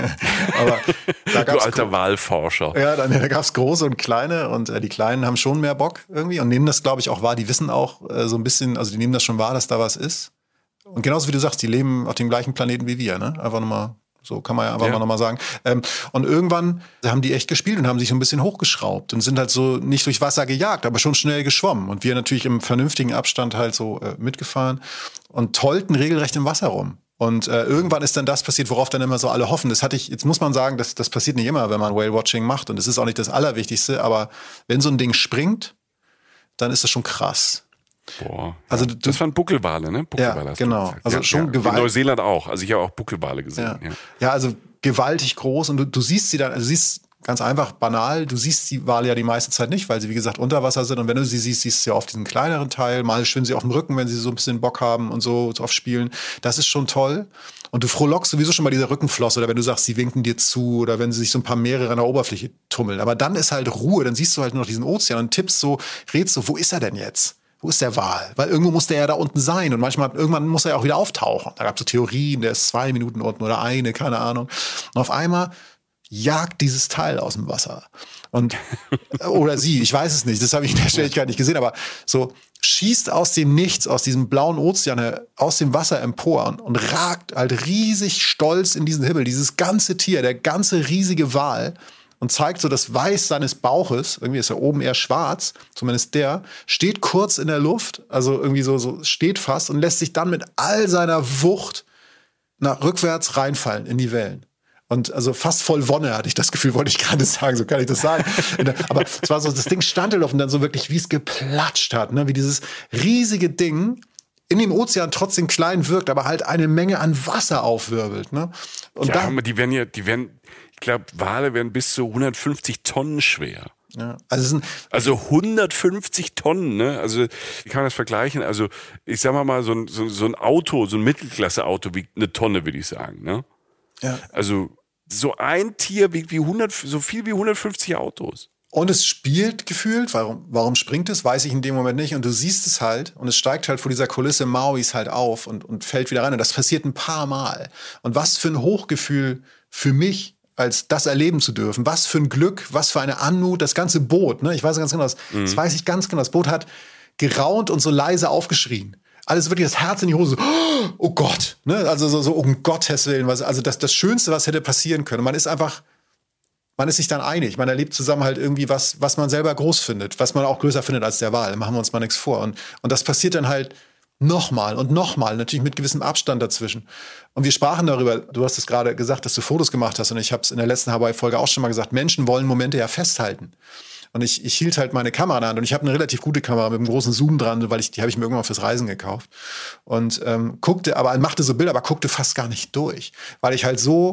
Aber da gab's du alter Wahlforscher. Ja, dann, da gab es große und kleine und äh, die Kleinen haben schon mehr Bock irgendwie und nehmen das, glaube ich, auch wahr. Die wissen auch äh, so ein bisschen, also die nehmen das schon wahr, dass da was ist. Und genauso wie du sagst, die leben auf dem gleichen Planeten wie wir, ne? Einfach nochmal, so kann man ja einfach ja. mal nochmal sagen. Ähm, und irgendwann haben die echt gespielt und haben sich so ein bisschen hochgeschraubt und sind halt so nicht durch Wasser gejagt, aber schon schnell geschwommen. Und wir natürlich im vernünftigen Abstand halt so äh, mitgefahren und tollten regelrecht im Wasser rum. Und äh, irgendwann ist dann das passiert, worauf dann immer so alle hoffen. Das hatte ich, jetzt muss man sagen, das, das passiert nicht immer, wenn man Whale-Watching macht. Und das ist auch nicht das Allerwichtigste, aber wenn so ein Ding springt, dann ist das schon krass. Boah. Also ja. du, das waren Buckelwale, ne? Buckelwale ja, genau. Also ja, schon ja. gewaltig. In Neuseeland auch. Also ich habe auch Buckelwale gesehen. Ja, ja. ja also gewaltig groß. Und du, du siehst sie dann, also du siehst ganz einfach banal, du siehst die Wale ja die meiste Zeit nicht, weil sie, wie gesagt, unter Wasser sind. Und wenn du sie siehst, siehst du sie auf diesen kleineren Teil. Mal schwimmen sie auf dem Rücken, wenn sie so ein bisschen Bock haben und so drauf spielen. Das ist schon toll. Und du frohlockst sowieso schon bei dieser Rückenflosse oder wenn du sagst, sie winken dir zu oder wenn sie sich so ein paar mehrere an der Oberfläche tummeln. Aber dann ist halt Ruhe, dann siehst du halt nur noch diesen Ozean und tippst so, redst so, wo ist er denn jetzt? Wo ist der Wal? Weil irgendwo muss der ja da unten sein und manchmal, irgendwann muss er ja auch wieder auftauchen. Da gab es so Theorien, der ist zwei Minuten unten oder eine, keine Ahnung. Und auf einmal jagt dieses Teil aus dem Wasser. Und, oder sie, ich weiß es nicht, das habe ich in der Schnelligkeit nicht gesehen, aber so schießt aus dem Nichts, aus diesem blauen Ozean, aus dem Wasser empor und ragt halt riesig stolz in diesen Himmel. Dieses ganze Tier, der ganze riesige Wal und zeigt so das Weiß seines Bauches, irgendwie ist er oben eher schwarz, zumindest der, steht kurz in der Luft, also irgendwie so, so steht fast und lässt sich dann mit all seiner Wucht nach rückwärts reinfallen in die Wellen. Und also fast voll Wonne hatte ich das Gefühl, wollte ich gerade sagen, so kann ich das sagen. Aber es war so, das Ding stand halt auf und dann so wirklich, wie es geplatscht hat, ne? Wie dieses riesige Ding in dem Ozean trotzdem klein wirkt, aber halt eine Menge an Wasser aufwirbelt. Ne? Und ja, dann, die werden ja, die werden, ich glaube, Wale werden bis zu hundertfünfzig Tonnen schwer. Ja, also, es sind, also hundertfünfzig Tonnen, ne? Also wie kann man das vergleichen? Also ich sag mal mal, so ein, so, so ein Auto, so ein Mittelklasse-Auto wiegt eine Tonne, würde ich sagen. Ne? Ja. Also so ein Tier wiegt wie hundert, so viel wie hundertfünfzig Autos. Und es spielt gefühlt, warum, warum springt es, weiß ich in dem Moment nicht. Und du siehst es halt und es steigt halt vor dieser Kulisse Mauis halt auf und, und fällt wieder rein. Und das passiert ein paar Mal. Und was für ein Hochgefühl für mich, als das erleben zu dürfen. Was für ein Glück, was für eine Anmut. Das ganze Boot, ne? Ich weiß ganz genau, das, mhm. das weiß ich ganz genau. Das Boot hat geraunt und so leise aufgeschrien. Alles wirklich das Herz in die Hose. Oh Gott. Ne? Also so, so um Gottes Willen. Also das, das Schönste, was hätte passieren können. Man ist einfach... Man ist sich dann einig. Man erlebt zusammen halt irgendwie was, was man selber groß findet, was man auch größer findet als der Wal. Machen wir uns mal nichts vor. Und, und das passiert dann halt nochmal und nochmal, natürlich mit gewissem Abstand dazwischen. Und wir sprachen darüber, du hast es gerade gesagt, dass du Fotos gemacht hast und ich habe es in der letzten Hawaii-Folge auch schon mal gesagt, Menschen wollen Momente ja festhalten. Und ich, ich hielt halt meine Kamera in der Hand und ich habe eine relativ gute Kamera mit einem großen Zoom dran, weil ich die habe ich mir irgendwann fürs Reisen gekauft. Und ähm, guckte, aber machte so Bilder, aber guckte fast gar nicht durch, weil ich halt so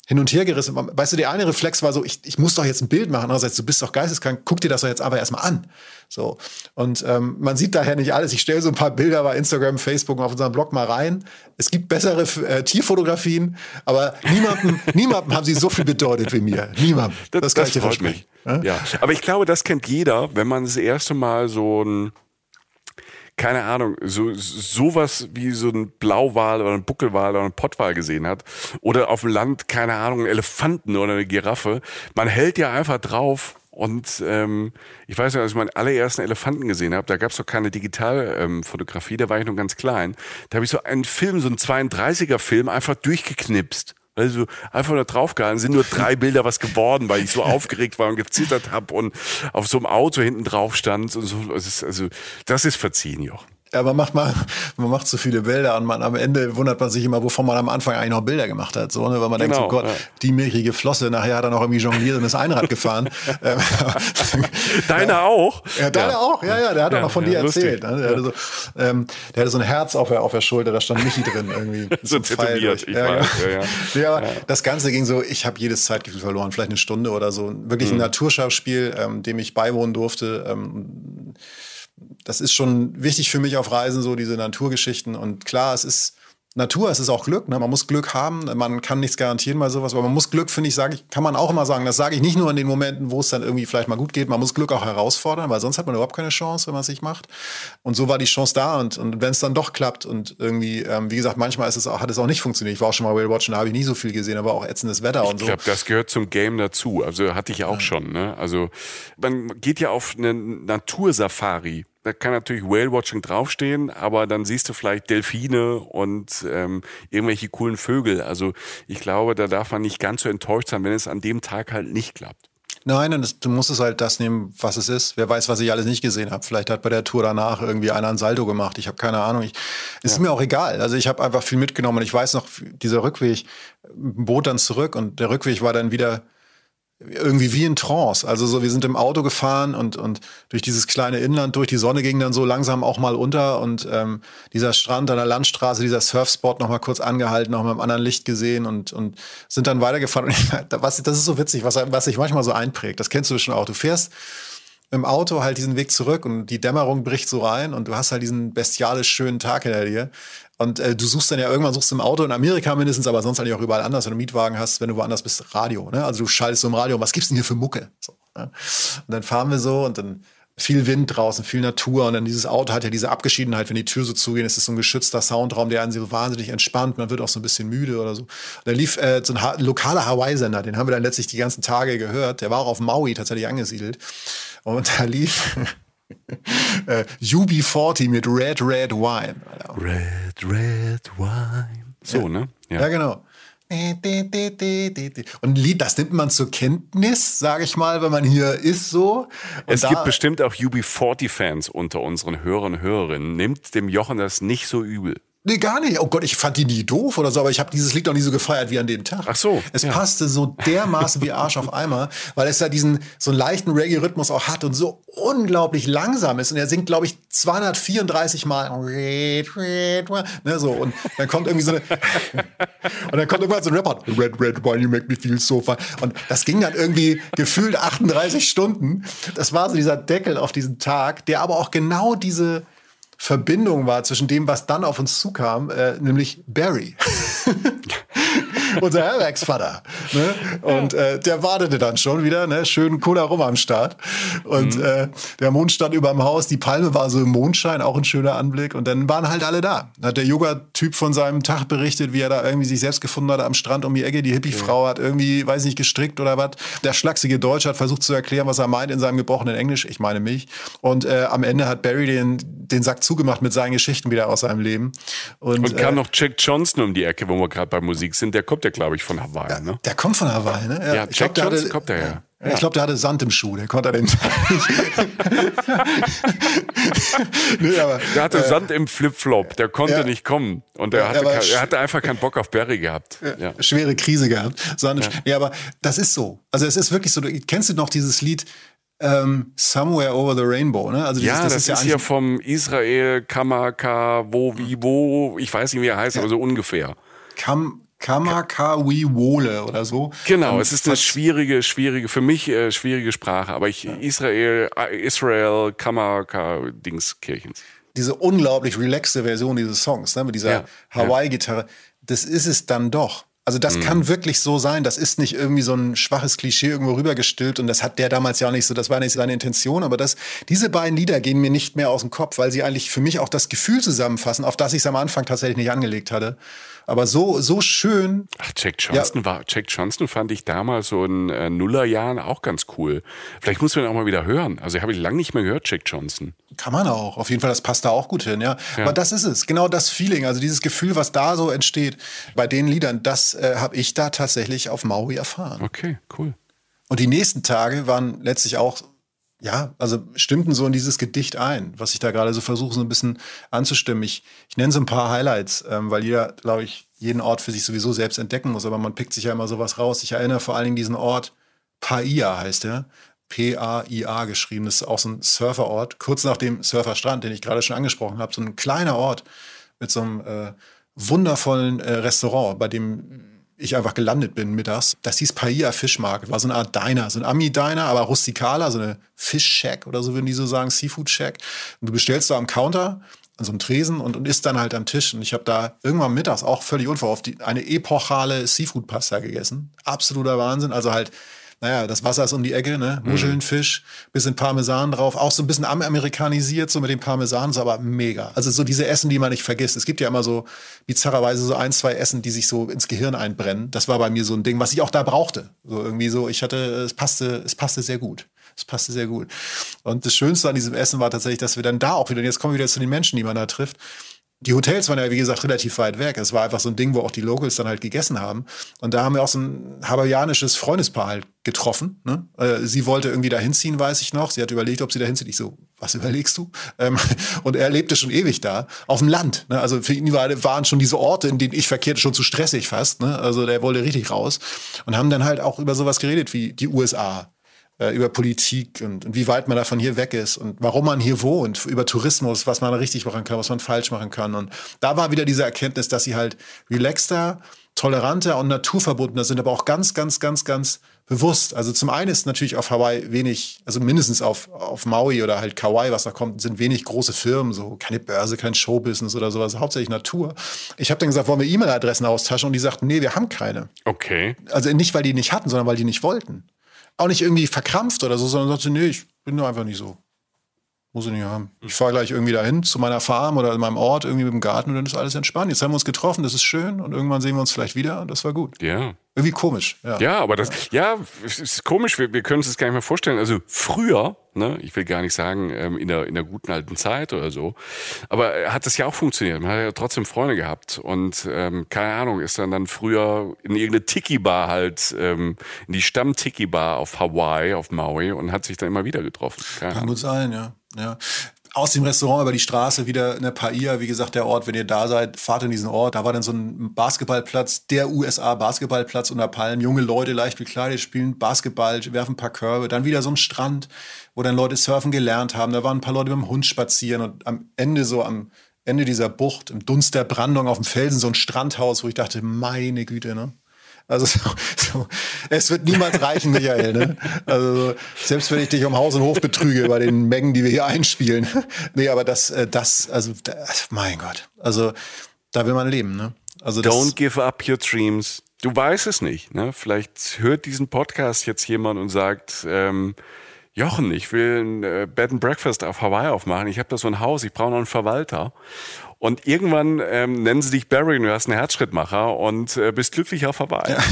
hin und her gerissen. Weißt du, der eine Reflex war so, ich, ich muss doch jetzt ein Bild machen. Andererseits, du bist doch geisteskrank, guck dir das doch jetzt aber erstmal an. So. Und ähm, man sieht daher nicht alles. Ich stelle so ein paar Bilder bei Instagram, Facebook und auf unserem Blog mal rein. Es gibt bessere äh, Tierfotografien, aber niemandem, niemandem haben sie so viel bedeutet wie mir. Niemandem. Das, das kann das ich dir freut versprechen. mich. Ja? Ja. Aber ich glaube, das kennt jeder, wenn man das erste Mal so ein keine Ahnung, so sowas wie so ein Blauwal oder ein Buckelwal oder ein Pottwal gesehen hat oder auf dem Land, keine Ahnung, einen Elefanten oder eine Giraffe. Man hält ja einfach drauf und ähm, ich weiß noch, als ich meinen allerersten Elefanten gesehen habe, da gab es doch keine Digitalfotografie, ähm, da war ich noch ganz klein. Da habe ich so einen Film, so einen zweiunddreißiger Film einfach durchgeknipst. Also einfach nur draufgehalten, sind nur drei Bilder was geworden, weil ich so aufgeregt war und gezittert habe und auf so einem Auto hinten drauf stand und so. Das ist, also das ist verziehen, Jochen. Ja, man macht mal, man macht so viele Bilder und man, am Ende wundert man sich immer, wovon man am Anfang eigentlich noch Bilder gemacht hat. So, ne? Weil man genau, denkt, so Gott, ja. die milchige Flosse, nachher hat er noch irgendwie jongliert und ist Einrad gefahren. Deine ja. auch? Ja, deine ja. auch, ja, ja, der hat ja, auch noch von ja, dir erzählt. Lustig. Ne? Der, ja. hatte so, ähm, der hatte so ein Herz auf der, auf der Schulter, da stand Michi drin irgendwie. So tätowiert, ich ja, weiß. Ja. Ja, ja. Ja, ja. Das Ganze ging so, ich habe jedes Zeitgefühl verloren, vielleicht eine Stunde oder so. Wirklich ein mhm. Naturschauspiel, ähm, dem ich beiwohnen durfte. Ähm, Das ist schon wichtig für mich auf Reisen, so diese Naturgeschichten. Und klar, es ist Natur, es ist auch Glück. Ne? Man muss Glück haben, man kann nichts garantieren bei sowas, aber man muss Glück, finde ich, sage ich, kann man auch immer sagen. Das sage ich nicht nur in den Momenten, wo es dann irgendwie vielleicht mal gut geht. Man muss Glück auch herausfordern, weil sonst hat man überhaupt keine Chance, wenn man es nicht macht. Und so war die Chance da. Und, und wenn es dann doch klappt und irgendwie, ähm, wie gesagt, manchmal ist es auch, hat es auch nicht funktioniert. Ich war auch schon mal Whale Watchen, da habe ich nicht so viel gesehen, aber auch ätzendes Wetter ich und so. Ich glaube, das gehört zum Game dazu. Also hatte ich ja auch ja. schon. Ne? Also man geht ja auf eine Natursafari. Da kann natürlich Whale-Watching draufstehen, aber dann siehst du vielleicht Delfine und ähm, irgendwelche coolen Vögel. Also ich glaube, da darf man nicht ganz so enttäuscht sein, wenn es an dem Tag halt nicht klappt. Nein, das, du musst es halt das nehmen, was es ist. Wer weiß, was ich alles nicht gesehen habe. Vielleicht hat bei der Tour danach irgendwie einer ein Salto gemacht. Ich habe keine Ahnung. Ich, es ja. ist mir auch egal. Also ich habe einfach viel mitgenommen. Und ich weiß noch, dieser Rückweg, ein Boot dann zurück und der Rückweg war dann wieder irgendwie wie in Trance. Also so, wir sind im Auto gefahren und, und durch dieses kleine Inland durch, die Sonne ging dann so langsam auch mal unter und ähm, dieser Strand an der Landstraße, dieser Surfspot noch mal kurz angehalten, noch mal im anderen Licht gesehen und, und sind dann weitergefahren. Und ich, was, das ist so witzig, was, was sich manchmal so einprägt. Das kennst du schon auch. Du fährst im Auto halt diesen Weg zurück und die Dämmerung bricht so rein und du hast halt diesen bestialisch schönen Tag hinter dir. Und äh, du suchst dann ja irgendwann, suchst du im Auto, in Amerika mindestens, aber sonst eigentlich auch überall anders, wenn du einen Mietwagen hast, wenn du woanders bist, Radio. Ne? Also du schaltest so im Radio, was gibt's denn hier für Mucke? So, ne? Und dann fahren wir so und dann viel Wind draußen, viel Natur und dann dieses Auto hat ja diese Abgeschiedenheit, wenn die Tür so zugeht, ist es so ein geschützter Soundraum, der einen so wahnsinnig entspannt, man wird auch so ein bisschen müde oder so. Und da lief äh, so ein ha- lokaler Hawaii-Sender, den haben wir dann letztlich die ganzen Tage gehört, der war auch auf Maui tatsächlich angesiedelt und da lief Uh, U B vierzig mit Red Red Wine. Red Red Wine. So, ja. ne? Ja, ja genau. Und ein Lied, das nimmt man zur Kenntnis, sage ich mal, wenn man hier ist so. Und es da, gibt bestimmt auch U B vierzig-Fans unter unseren Hörern und Hörerinnen. Nimmt dem Jochen das nicht so übel. Nee, gar nicht. Oh Gott, ich fand die nie doof oder so, aber ich habe dieses Lied noch nie so gefeiert wie an dem Tag. Ach so. Es ja. passte so dermaßen wie Arsch auf Eimer, weil es ja diesen so einen leichten Reggae-Rhythmus auch hat und so unglaublich langsam ist. Und er singt, glaube ich, zweihundertvierunddreißig Mal. Red, red, red, ne, so. Und dann kommt irgendwie so eine und dann kommt irgendwann so ein Rapper. Red, red wine, you make me feel so fine. Und das ging dann irgendwie gefühlt achtunddreißig Stunden. Das war so dieser Deckel auf diesen Tag, der aber auch genau diese Verbindung war zwischen dem, was dann auf uns zukam, äh, nämlich Barry. Unser Herbergsvater. Ne? Und äh, der wartete dann schon wieder, ne? Schön Cola rum am Start. Und mhm. äh, der Mond stand über dem Haus, die Palme war so im Mondschein, auch ein schöner Anblick. Und dann waren halt alle da. Dann hat der Yoga-Typ von seinem Tag berichtet, wie er da irgendwie sich selbst gefunden hat am Strand um die Ecke. Die Hippie-Frau ja. hat irgendwie, weiß nicht, gestrickt oder was. Der schlachsige Deutsche hat versucht zu erklären, was er meint in seinem gebrochenen Englisch. Ich meine mich. Und äh, am Ende hat Barry den, den Sack zugemacht mit seinen Geschichten wieder aus seinem Leben. Und, Und kam äh, noch Jack Johnson um die Ecke, wo wir gerade bei Musik sind. Der kommt ja, glaube ich, von Hawaii. Ja, ne? Der kommt von Hawaii, ne? Ja, ich Jack glaub, Johnson hatte, kommt der ja. Ja. Ich glaube, der hatte Sand im Schuh, der konnte er den nee, aber, Der hatte äh, Sand im Flipflop, der konnte ja. nicht kommen. Und er, Ja, hatte, aber kein, sch- er hatte einfach keinen Bock auf Barry gehabt. Ja. Schwere Krise gehabt. Sand im Ja. Schuh. Ja, aber das ist so. Also es ist wirklich so. Du, kennst du noch dieses Lied ähm, Somewhere Over the Rainbow? Ne? Also dieses, Ja, das, das ist, ja ist hier vom Israel Kamaka, wo, wie, wo, ich weiß nicht, wie er heißt, aber so ungefähr. Kam, Kamakawiwole oder so. Genau, ähm, es ist eine schwierige, schwierige, für mich äh, schwierige Sprache, aber ich, ja. Israel, Israel, Kamaka-Dingskirchens. Diese unglaublich relaxte Version dieses Songs, ne, mit dieser ja. Hawaii-Gitarre, das ist es dann doch. Also das mhm. kann wirklich so sein. Das ist nicht irgendwie so ein schwaches Klischee irgendwo rübergestülpt und das hat der damals ja auch nicht so, das war nicht seine Intention, aber das, diese beiden Lieder gehen mir nicht mehr aus dem Kopf, weil sie eigentlich für mich auch das Gefühl zusammenfassen, auf das ich es am Anfang tatsächlich nicht angelegt hatte. Aber so, so schön. Ach, Jack Johnson ja. war, Jack Johnson fand ich damals so in äh, Nullerjahren auch ganz cool. Vielleicht muss man ihn auch mal wieder hören. Also ich habe ihn lange nicht mehr gehört, Jack Johnson. Kann man auch. Auf jeden Fall, das passt da auch gut hin, ja. ja. Aber das ist es. Genau das Feeling, also dieses Gefühl, was da so entsteht bei den Liedern, das äh, habe ich da tatsächlich auf Maui erfahren. Okay, cool. Und die nächsten Tage waren letztlich auch, ja, also stimmten so in dieses Gedicht ein, was ich da gerade so versuche, so ein bisschen anzustimmen. Ich, ich nenne so ein paar Highlights, ähm, weil jeder, glaube ich, jeden Ort für sich sowieso selbst entdecken muss, aber man pickt sich ja immer sowas raus. Ich erinnere vor allen Dingen diesen Ort, Paia heißt der, P A I A geschrieben. Das ist auch so ein Surferort, kurz nach dem Surferstrand, den ich gerade schon angesprochen habe. So ein kleiner Ort mit so einem äh, wundervollen äh, Restaurant, bei dem ich einfach gelandet bin mittags. Das hieß Paia Fish Market, war so eine Art Diner, so ein Ami-Diner, aber rustikaler, so eine Fish Shack oder so würden die so sagen, Seafood Shack. Und du bestellst da am Counter an so einem Tresen und, und isst dann halt am Tisch. Und ich habe da irgendwann mittags auch völlig unverhofft eine epochale Seafood-Pasta gegessen. Absoluter Wahnsinn. Also halt, naja, das Wasser ist um die Ecke, ne? Muscheln, mhm. Fisch, bisschen Parmesan drauf. Auch so ein bisschen amerikanisiert, so mit dem Parmesan, so aber mega. Also so diese Essen, die man nicht vergisst. Es gibt ja immer so bizarrerweise so ein, zwei Essen, die sich so ins Gehirn einbrennen. Das war bei mir so ein Ding, was ich auch da brauchte. So irgendwie so, ich hatte, es passte, es passte sehr gut. Es passte sehr gut. Und das Schönste an diesem Essen war tatsächlich, dass wir dann da auch wieder, und jetzt kommen wir wieder zu den Menschen, die man da trifft. Die Hotels waren ja, wie gesagt, relativ weit weg. Es war einfach so ein Ding, wo auch die Locals dann halt gegessen haben. Und da haben wir auch so ein hawaiianisches Freundespaar halt getroffen. Ne? Äh, sie wollte irgendwie da hinziehen, weiß ich noch. Sie hat überlegt, ob sie da hinzieht. Ich so, was überlegst du? Ähm, und er lebte schon ewig da, auf dem Land. Ne? Also für ihn war, waren schon diese Orte, in denen ich verkehrte, schon zu stressig fast. Ne? Also der wollte richtig raus. Und haben dann halt auch über sowas geredet wie die U S A. Über Politik und, und wie weit man davon hier weg ist und warum man hier wohnt, über Tourismus, was man richtig machen kann, was man falsch machen kann. Und da war wieder diese Erkenntnis, dass sie halt relaxter, toleranter und naturverbundener sind, aber auch ganz, ganz, ganz, ganz bewusst. Also zum einen ist natürlich auf Hawaii wenig, also mindestens auf, auf Maui oder halt Kauai, was da kommt, sind wenig große Firmen, so keine Börse, kein Showbusiness oder sowas, hauptsächlich Natur. Ich habe dann gesagt, wollen wir E-Mail-Adressen austauschen? Und die sagten, nee, wir haben keine. Okay. Also nicht, weil die nicht hatten, sondern weil die nicht wollten. Auch nicht irgendwie verkrampft oder so, sondern sagte, nee, ich bin nur einfach nicht so. Muss ich nicht haben. Ich fahre gleich irgendwie dahin zu meiner Farm oder in meinem Ort, irgendwie mit dem Garten und dann ist alles entspannt. Jetzt haben wir uns getroffen, das ist schön und irgendwann sehen wir uns vielleicht wieder und das war gut. Ja. Irgendwie komisch. Ja, ja aber das, ja, es ist komisch, wir, wir können uns das gar nicht mehr vorstellen. Also früher, ne, ich will gar nicht sagen, in der, in der guten alten Zeit oder so, aber hat das ja auch funktioniert. Man hat ja trotzdem Freunde gehabt und ähm, keine Ahnung, ist dann dann früher in irgendeine Tiki-Bar halt, ähm, in die Stamm-Tiki-Bar auf Hawaii, auf Maui und hat sich dann immer wieder getroffen. Keine Kann Ahnung. gut sein, ja. Ja. Aus dem Restaurant über die Straße wieder eine Paia, wie gesagt, der Ort, wenn ihr da seid, fahrt in diesen Ort. Da war dann so ein Basketballplatz, der U S A-Basketballplatz unter Palmen. Junge Leute, leicht bekleidet, spielen Basketball, werfen ein paar Körbe. Dann wieder so ein Strand, wo dann Leute surfen gelernt haben. Da waren ein paar Leute mit dem Hund spazieren und am Ende so am Ende dieser Bucht, im Dunst der Brandung auf dem Felsen, so ein Strandhaus, wo ich dachte, meine Güte, ne? Also so, so, es wird niemals reichen, Michael. Ne? Also selbst wenn ich dich um Haus und Hof betrüge bei den Mengen, die wir hier einspielen. Nee, aber das, das, also das, mein Gott. Also da will man leben. Ne? Also das, Don't give up your dreams. Du weißt es nicht. Ne? Vielleicht hört diesen Podcast jetzt jemand und sagt, ähm, Jochen, ich will ein äh, Bed and Breakfast auf Hawaii aufmachen. Ich habe da so ein Haus, ich brauche noch einen Verwalter. Und irgendwann ähm, nennen sie dich Barry und du hast einen Herzschrittmacher und äh, bist glücklich auf Hawaii. Ja.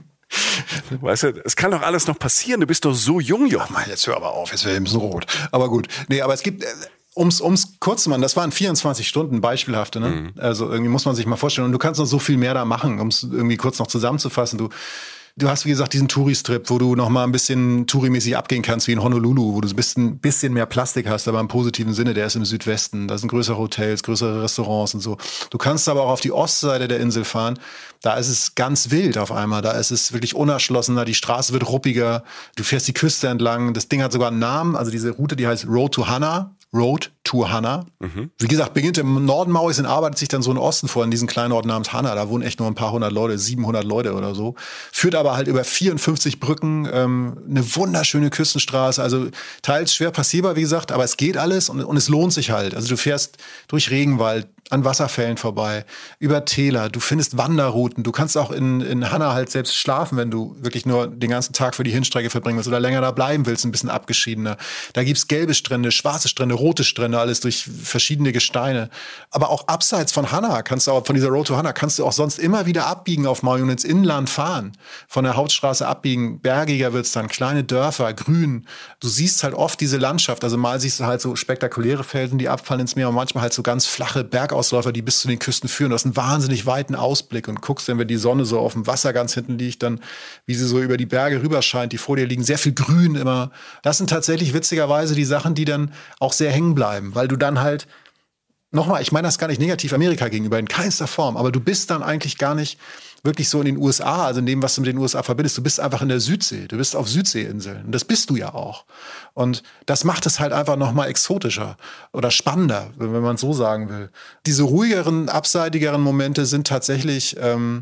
Weißt du, es kann doch alles noch passieren. Du bist doch so jung, Jochen. Ach Mann, jetzt hör aber auf, jetzt wäre ich ein bisschen rot. Aber gut. Nee, aber es gibt, äh, ums, ums kurz zu machen, das waren vierundzwanzig Stunden, beispielhafte. Ne? Mhm. Also irgendwie muss man sich mal vorstellen. Und du kannst noch so viel mehr da machen, um es irgendwie kurz noch zusammenzufassen. Du Du hast, wie gesagt, diesen Touristrip, wo du noch mal ein bisschen tourimäßig abgehen kannst, wie in Honolulu, wo du ein bisschen mehr Plastik hast, aber im positiven Sinne, der ist im Südwesten. Da sind größere Hotels, größere Restaurants und so. Du kannst aber auch auf die Ostseite der Insel fahren. Da ist es ganz wild auf einmal. Da ist es wirklich unerschlossener. Die Straße wird ruppiger. Du fährst die Küste entlang. Das Ding hat sogar einen Namen. Also diese Route, die heißt Road to Hana. Road to Hana. Mhm. Wie gesagt, beginnt im Norden Mauis und arbeitet sich dann so in den Osten vor, in diesen kleinen Ort namens Hana. Da wohnen echt nur ein paar hundert Leute, siebenhundert Leute oder so. Führt aber halt über vierundfünfzig Brücken, ähm, eine wunderschöne Küstenstraße. Also teils schwer passierbar, wie gesagt, aber es geht alles und, und es lohnt sich halt. Also du fährst durch Regenwald, an Wasserfällen vorbei, über Täler, du findest Wanderrouten, du kannst auch in, in Hana halt selbst schlafen, wenn du wirklich nur den ganzen Tag für die Hinstrecke verbringen willst oder länger da bleiben willst, ein bisschen abgeschiedener. Da gibt's gelbe Strände, schwarze Strände, rote Strände, alles durch verschiedene Gesteine. Aber auch abseits von Hana kannst du auch, von dieser Road to Hana, kannst du auch sonst immer wieder abbiegen auf Maui und ins Inland fahren. Von der Hauptstraße abbiegen, bergiger wird's dann, kleine Dörfer, grün. Du siehst halt oft diese Landschaft, also mal siehst du halt so spektakuläre Felsen, die abfallen ins Meer und manchmal halt so ganz flache Bergausläufer, die bis zu den Küsten führen. Du hast einen wahnsinnig weiten Ausblick und guckst dann, wenn die Sonne so auf dem Wasser ganz hinten liegt, dann wie sie so über die Berge rüber scheint, die vor dir liegen, sehr viel Grün immer. Das sind tatsächlich witzigerweise die Sachen, die dann auch sehr hängen bleiben, weil du dann halt, nochmal, ich meine das gar nicht negativ Amerika gegenüber, in keinster Form, aber du bist dann eigentlich gar nicht wirklich so in den U S A, also in dem, was du mit den U S A verbindest. Du bist einfach in der Südsee, du bist auf Südseeinseln und das bist du ja auch. Und das macht es halt einfach nochmal exotischer oder spannender, wenn man so sagen will. Diese ruhigeren, abseitigeren Momente sind tatsächlich ähm,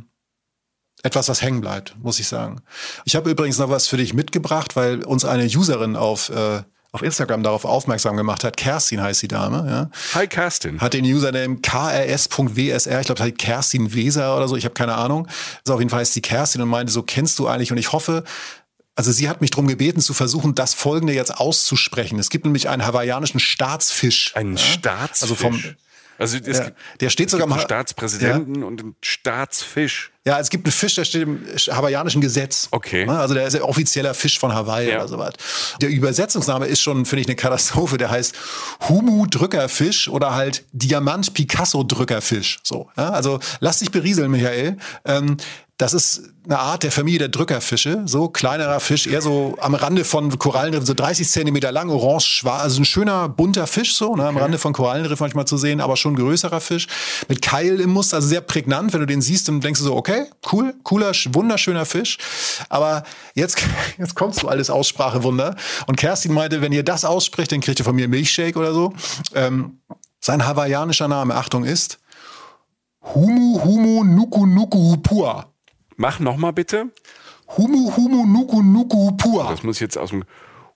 etwas, was hängen bleibt, muss ich sagen. Ich habe übrigens noch was für dich mitgebracht, weil uns eine Userin auf äh, auf Instagram darauf aufmerksam gemacht hat. Kerstin heißt die Dame. Ja. Hi Kerstin. Hat den Username k r s punkt w s r. Ich glaube, das heißt Kerstin Weser oder so. Ich habe keine Ahnung. Also auf jeden Fall ist die Kerstin und meinte, so kennst du eigentlich. Und ich hoffe, also sie hat mich darum gebeten, zu versuchen, das Folgende jetzt auszusprechen. Es gibt nämlich einen hawaiianischen Staatsfisch. Einen ja? Staatsfisch? Also vom, also es ja, gibt, der steht es sogar gibt mal einen Staatspräsidenten ja? und einen Staatsfisch. Ja, es gibt einen Fisch, der steht im hawaiianischen Gesetz. Okay. Also der ist ein offizieller Fisch von Hawaii ja. oder sowas. Der Übersetzungsname ist schon, finde ich, eine Katastrophe. Der heißt Humu-Drückerfisch oder halt Diamant-Picasso-Drückerfisch. So, ja? Also lass dich berieseln, Michael. Ähm, Das ist eine Art der Familie der Drückerfische, so kleinerer Fisch, eher so am Rande von Korallenriffen, so dreißig Zentimeter lang, orange, schwarz, also ein schöner bunter Fisch so, ne, am Rande von Korallenriffen manchmal zu sehen, aber schon ein größerer Fisch mit Keil im Muster, also sehr prägnant. Wenn du den siehst, dann denkst du so, okay, cool, cooler, wunderschöner Fisch. Aber jetzt, jetzt kommst du alles Aussprachewunder. Und Kerstin meinte, wenn ihr das ausspricht, dann kriegt ihr von mir Milchshake oder so. Ähm, sein hawaiianischer Name, Achtung, ist Humu Humu Nuku Nuku Pua. Mach nochmal bitte. Humu Humu Nuku Nuku Pua. Das muss ich jetzt aus dem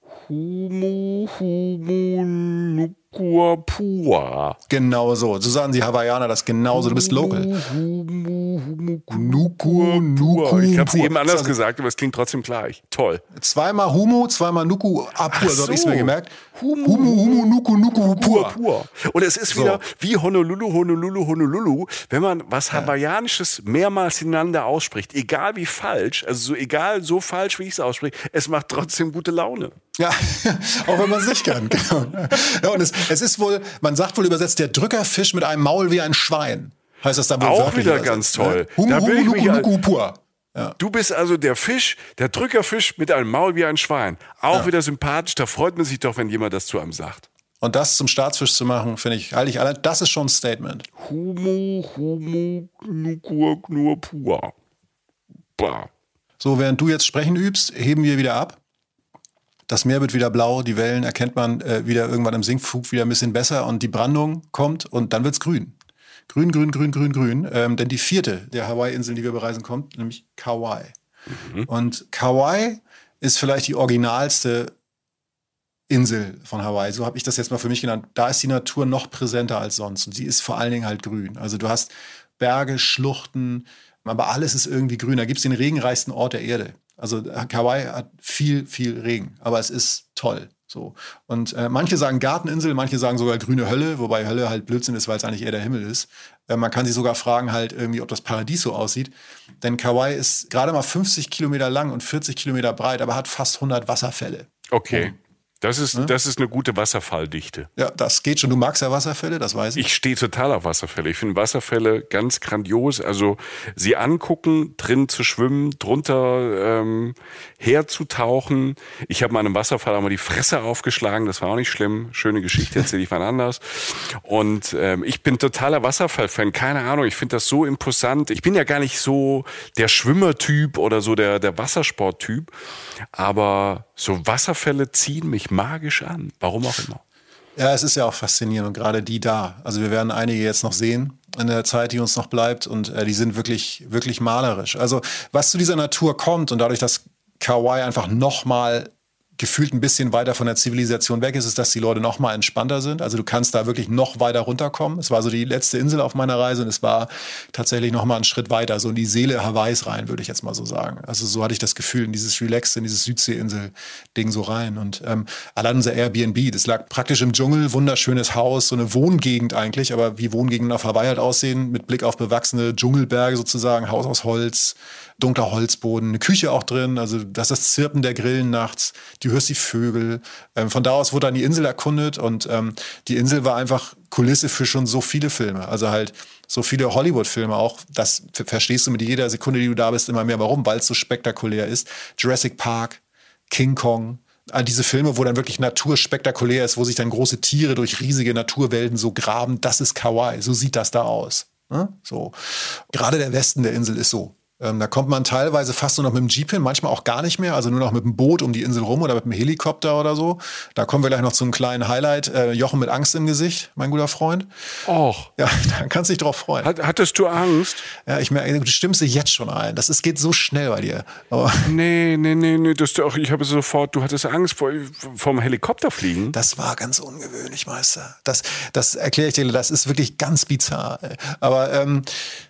Humu Humu Nuku Pua. Genau so. So sagen die Hawaiianer das genauso. Du bist local. Humu Humu Nuku Nuku. Ich habe es eben anders also, gesagt, aber es klingt trotzdem gleich. Toll. Zweimal Humu, zweimal Nuku Apua, so habe ich es mir gemerkt. Humu, Humu Humu Nuku Nuku Pua. Pua. Und es ist so. Wieder wie Honolulu, Honolulu, Honolulu, wenn man was Hawaiianisches mehrmals hintereinander ausspricht, egal wie falsch, also so egal so falsch, wie ich es ausspreche, es macht trotzdem gute Laune. Ja, auch wenn man es nicht kann. Ja, und es, es ist wohl, man sagt wohl übersetzt, der Drückerfisch mit einem Maul wie ein Schwein. Heißt das da wohl auch wieder ganz toll. Ne? Humu, da will Humu, ich Nuku, mich Nuku, Pua. Ja. Du bist also der Fisch, der Drückerfisch mit einem Maul wie ein Schwein. Auch ja. wieder sympathisch, da freut man sich doch, wenn jemand das zu einem sagt. Und das zum Staatsfisch zu machen, finde ich, halte ich allein, das ist schon ein Statement. Humu, humu, nukur, nur pua. Bah. So, während du jetzt sprechen übst, heben wir wieder ab. Das Meer wird wieder blau, die Wellen erkennt man äh, wieder irgendwann im Sinkflug wieder ein bisschen besser und die Brandung kommt und dann wird's grün. Grün, grün, grün, grün, grün. Ähm, denn die vierte der Hawaii-Inseln, die wir bereisen, kommt, nämlich Kauai. Mhm. Und Kauai ist vielleicht die originalste Insel von Hawaii. So habe ich das jetzt mal für mich genannt. Da ist die Natur noch präsenter als sonst. Und sie ist vor allen Dingen halt grün. Also du hast Berge, Schluchten, aber alles ist irgendwie grün. Da gibt es den regenreichsten Ort der Erde. Also Kauai hat viel, viel Regen. Aber es ist toll. So. Und äh, manche sagen Garteninsel, manche sagen sogar grüne Hölle, wobei Hölle halt Blödsinn ist, weil es eigentlich eher der Himmel ist. Äh, man kann sich sogar fragen halt irgendwie, ob das Paradies so aussieht. Denn Kauai ist gerade mal fünfzig Kilometer lang und vierzig Kilometer breit, aber hat fast hundert Wasserfälle. Okay. Und Das ist, ja? das ist eine gute Wasserfalldichte. Ja, das geht schon. Du magst ja Wasserfälle, das weiß ich. Ich stehe total auf Wasserfälle. Ich finde Wasserfälle ganz grandios. Also sie angucken, drin zu schwimmen, drunter ähm, herzutauchen. Ich habe mal einem Wasserfall einmal die Fresse aufgeschlagen. Das war auch nicht schlimm. Schöne Geschichte, erzähle ich wann anders. Und ähm, ich bin totaler Wasserfall-Fan. Keine Ahnung, ich finde das so imposant. Ich bin ja gar nicht so der Schwimmertyp oder so der, der Wassersporttyp. Aber so Wasserfälle ziehen mich magisch an. Warum auch immer. Ja, es ist ja auch faszinierend und gerade die da. Also wir werden einige jetzt noch sehen in der Zeit, die uns noch bleibt und äh, die sind wirklich, wirklich malerisch. Also was zu dieser Natur kommt und dadurch, dass Kauai einfach nochmal gefühlt ein bisschen weiter von der Zivilisation weg ist, ist, dass die Leute noch mal entspannter sind. Also du kannst da wirklich noch weiter runterkommen. Es war so die letzte Insel auf meiner Reise und es war tatsächlich noch mal einen Schritt weiter, so in die Seele Hawaiis rein, würde ich jetzt mal so sagen. Also so hatte ich das Gefühl, in dieses Relaxed, in dieses Südseeinsel-Ding so rein. Und ähm, allein unser Airbnb, das lag praktisch im Dschungel, wunderschönes Haus, so eine Wohngegend eigentlich, aber wie Wohngegenden auf Hawaii halt aussehen, mit Blick auf bewachsene Dschungelberge sozusagen, Haus aus Holz, dunkler Holzboden, eine Küche auch drin, also das ist das Zirpen der Grillen nachts, du hörst die Vögel. Ähm, von da aus wurde dann die Insel erkundet und ähm, die Insel war einfach Kulisse für schon so viele Filme, also halt so viele Hollywood-Filme auch, das verstehst du mit jeder Sekunde, die du da bist, immer mehr. Warum? Weil es so spektakulär ist. Jurassic Park, King Kong, all diese Filme, wo dann wirklich Natur spektakulär ist, wo sich dann große Tiere durch riesige Naturwelten so graben, das ist Kauai, so sieht das da aus. Ne? So. Gerade der Westen der Insel ist so. Ähm, da kommt man teilweise fast nur noch mit dem Jeep hin, manchmal auch gar nicht mehr, also nur noch mit dem Boot um die Insel rum oder mit dem Helikopter oder so. Da kommen wir gleich noch zu einem kleinen Highlight. Äh, Jochen mit Angst im Gesicht, mein guter Freund. Och. Ja, da kannst du dich drauf freuen. Hat, hattest du Angst? Ja, ich merke, du stimmst dich jetzt schon ein. Das ist, geht so schnell bei dir. Aber nee, nee, nee, nee. Das, auch, ich habe sofort, du hattest Angst vor, vom Helikopterfliegen. Das war ganz ungewöhnlich, Meister. Das, das erkläre ich dir, das ist wirklich ganz bizarr. Aber ähm,